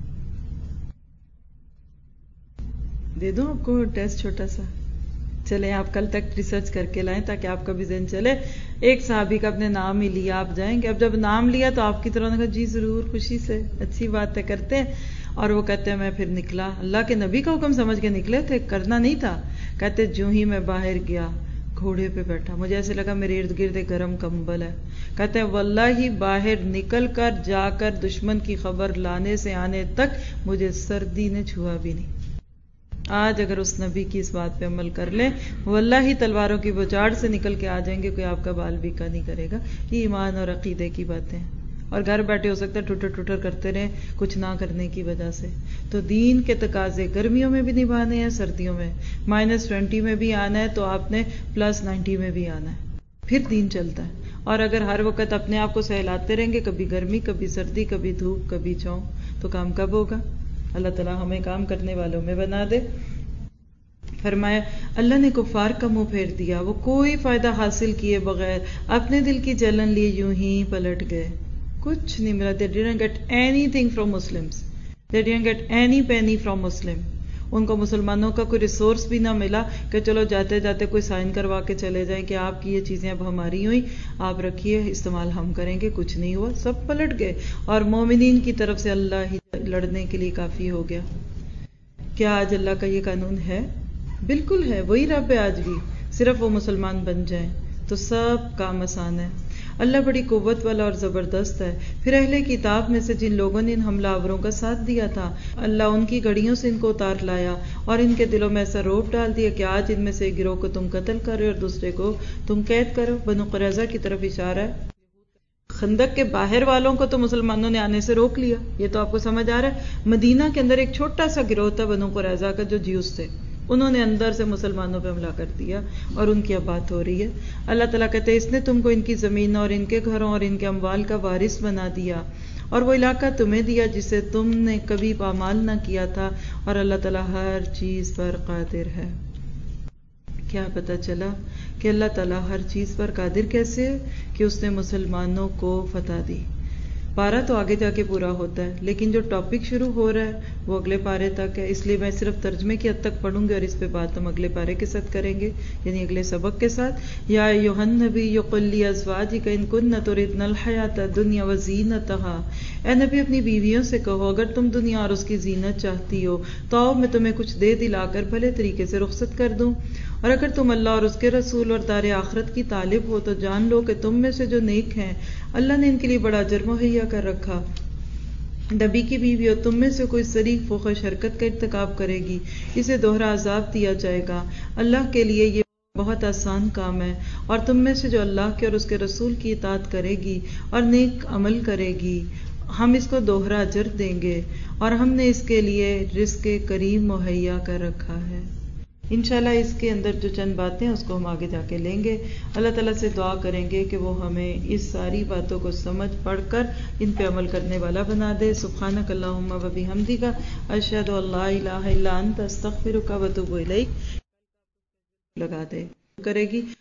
دے دوں آپ کو ٹیسٹ چھوٹا سا، چلیں آپ کل تک ریسرچ کر کے لائیں تاکہ آپ کا بھی ذہن چلے. ایک صحابی کا اپنے نام ہی لیا، آپ جائیں گے. اب جب نام لیا تو آپ کی طرح نے کہا جی ضرور، خوشی سے، اچھی بات ہے، کرتے ہیں. اور وہ کہتے ہیں میں پھر نکلا، اللہ کے نبی کا حکم سمجھ کے نکلے تھے، کرنا نہیں تھا. کہتے جو ہی میں باہر گیا گھوڑے پہ بیٹھا، مجھے ایسے لگا میرے ارد گرد ایک گرم کمبل ہے. کہتے ہیں واللہ باہر نکل کر جا کر دشمن کی خبر لانے سے آنے تک مجھے سردی نے چھوا بھی نہیں. آج اگر اس نبی کی اس بات پہ عمل کر لیں، واللہ ہی تلواروں کی بچاڑ سے نکل کے آ جائیں گے، کوئی آپ کا بال بیکا نہیں کرے گا. یہ ایمان اور عقیدے کی باتیں ہیں. اور گھر بیٹھے ہو سکتا ہے ٹوٹر ٹوٹر کرتے رہیں کچھ نہ کرنے کی وجہ سے. تو دین کے تقاضے گرمیوں میں بھی نبھانے ہیں، سردیوں میں -20 میں بھی آنا ہے تو آپ نے +90 میں بھی آنا ہے، پھر دین چلتا ہے. اور اگر ہر وقت اپنے آپ کو سہلاتے رہیں گے، کبھی گرمی کبھی سردی کبھی دھوپ کبھی چھاؤں، تو کام کب ہوگا؟ اللہ تعالیٰ ہمیں کام کرنے والوں میں بنا دے. فرمایا اللہ نے کفار کا منہ پھیر دیا، وہ کوئی فائدہ حاصل کیے بغیر اپنے دل کی جلن لیے یوں ہی پلٹ گئے. کچھ نہیں ملا. They didn't get anything from Muslims. They didn't get any penny from Muslim. ان کو مسلمانوں کا کوئی ریسورس بھی نہ ملا کہ چلو جاتے جاتے کوئی سائن کروا کے چلے جائیں کہ آپ کی یہ چیزیں اب ہماری ہوئی، آپ رکھیے، استعمال ہم کریں گے. کچھ نہیں ہوا، سب پلٹ گئے. اور مومنین کی طرف سے اللہ ہی لڑنے کے لیے کافی ہو گیا. کیا آج اللہ کا یہ قانون ہے؟ بالکل ہے، وہی رب ہے آج بھی. صرف وہ مسلمان بن جائیں تو سب کام آسان ہے. اللہ بڑی قوت والا اور زبردست ہے. پھر اہل کتاب میں سے جن لوگوں نے ان حملہ آوروں کا ساتھ دیا تھا، اللہ ان کی گڑیوں سے ان کو اتار لایا اور ان کے دلوں میں ایسا روب ڈال دیا کہ آج ان میں سے ایک گروہ کو تم قتل کرو اور دوسرے کو تم قید کرو. بنو قریظہ کی طرف اشارہ ہے. خندق کے باہر والوں کو تو مسلمانوں نے آنے سے روک لیا، یہ تو آپ کو سمجھ آ رہا ہے. مدینہ کے اندر ایک چھوٹا سا گروہ تھا بنو قریظہ کا جو جیوس تھے، انہوں نے اندر سے مسلمانوں پہ حملہ کر دیا اور ان کی اب بات ہو رہی ہے. اللہ تعالیٰ کہتے ہیں اس نے تم کو ان کی زمین اور ان کے گھروں اور ان کے اموال کا وارث بنا دیا اور وہ علاقہ تمہیں دیا جسے تم نے کبھی پامال نہ کیا تھا، اور اللہ تعالیٰ ہر چیز پر قادر ہے. کیا پتہ چلا کہ اللہ تعالیٰ ہر چیز پر قادر کیسے ہے؟ کہ اس نے مسلمانوں کو فتح دی. پارہ تو آگے جا کے پورا ہوتا ہے، لیکن جو ٹاپک شروع ہو رہا ہے وہ اگلے پارے تک ہے. اس لیے میں صرف ترجمے کی حد تک پڑھوں گی اور اس پہ بات ہم اگلے پارے کے ساتھ کریں گے، یعنی اگلے سبق کے ساتھ. یا ایھا النبی قل لازواجک ان کن تردن الحیاۃ الدنیا وزینتها، اے نبی اپنی بیویوں سے کہو اگر تم دنیا اور اس کی زینت چاہتی ہو تو آؤ میں تمہیں کچھ دے دلا کر بھلے طریقے سے رخصت کر دوں. اور اگر تم اللہ اور اس کے رسول اور دار آخرت کی طالب ہو تو جان لو کہ تم میں سے جو نیک ہیں اللہ نے ان کے لیے بڑا اجر مہیا کر رکھا. نبی کی بیوی اور تم میں سے کوئی شریک فحش حرکت کا ارتکاب کرے گی، اسے دوہرا عذاب دیا جائے گا. اللہ کے لیے یہ بہت آسان کام ہے. اور تم میں سے جو اللہ کے اور اس کے رسول کی اطاعت کرے گی اور نیک عمل کرے گی ہم اس کو دوہرا اجر دیں گے، اور ہم نے اس کے لیے رزق کریم مہیا کر رکھا ہے. انشاءاللہ اس کے اندر جو چند باتیں اس کو ہم آگے جا کے لیں گے. اللہ تعالیٰ سے دعا کریں گے کہ وہ ہمیں اس ساری باتوں کو سمجھ پڑھ کر ان پہ عمل کرنے والا بنا دے. سبحانک اللہم و بحمدک، اشہد ان لا الہ الا انت، استغفرک و اتوب الیک لگا دے کرے گی.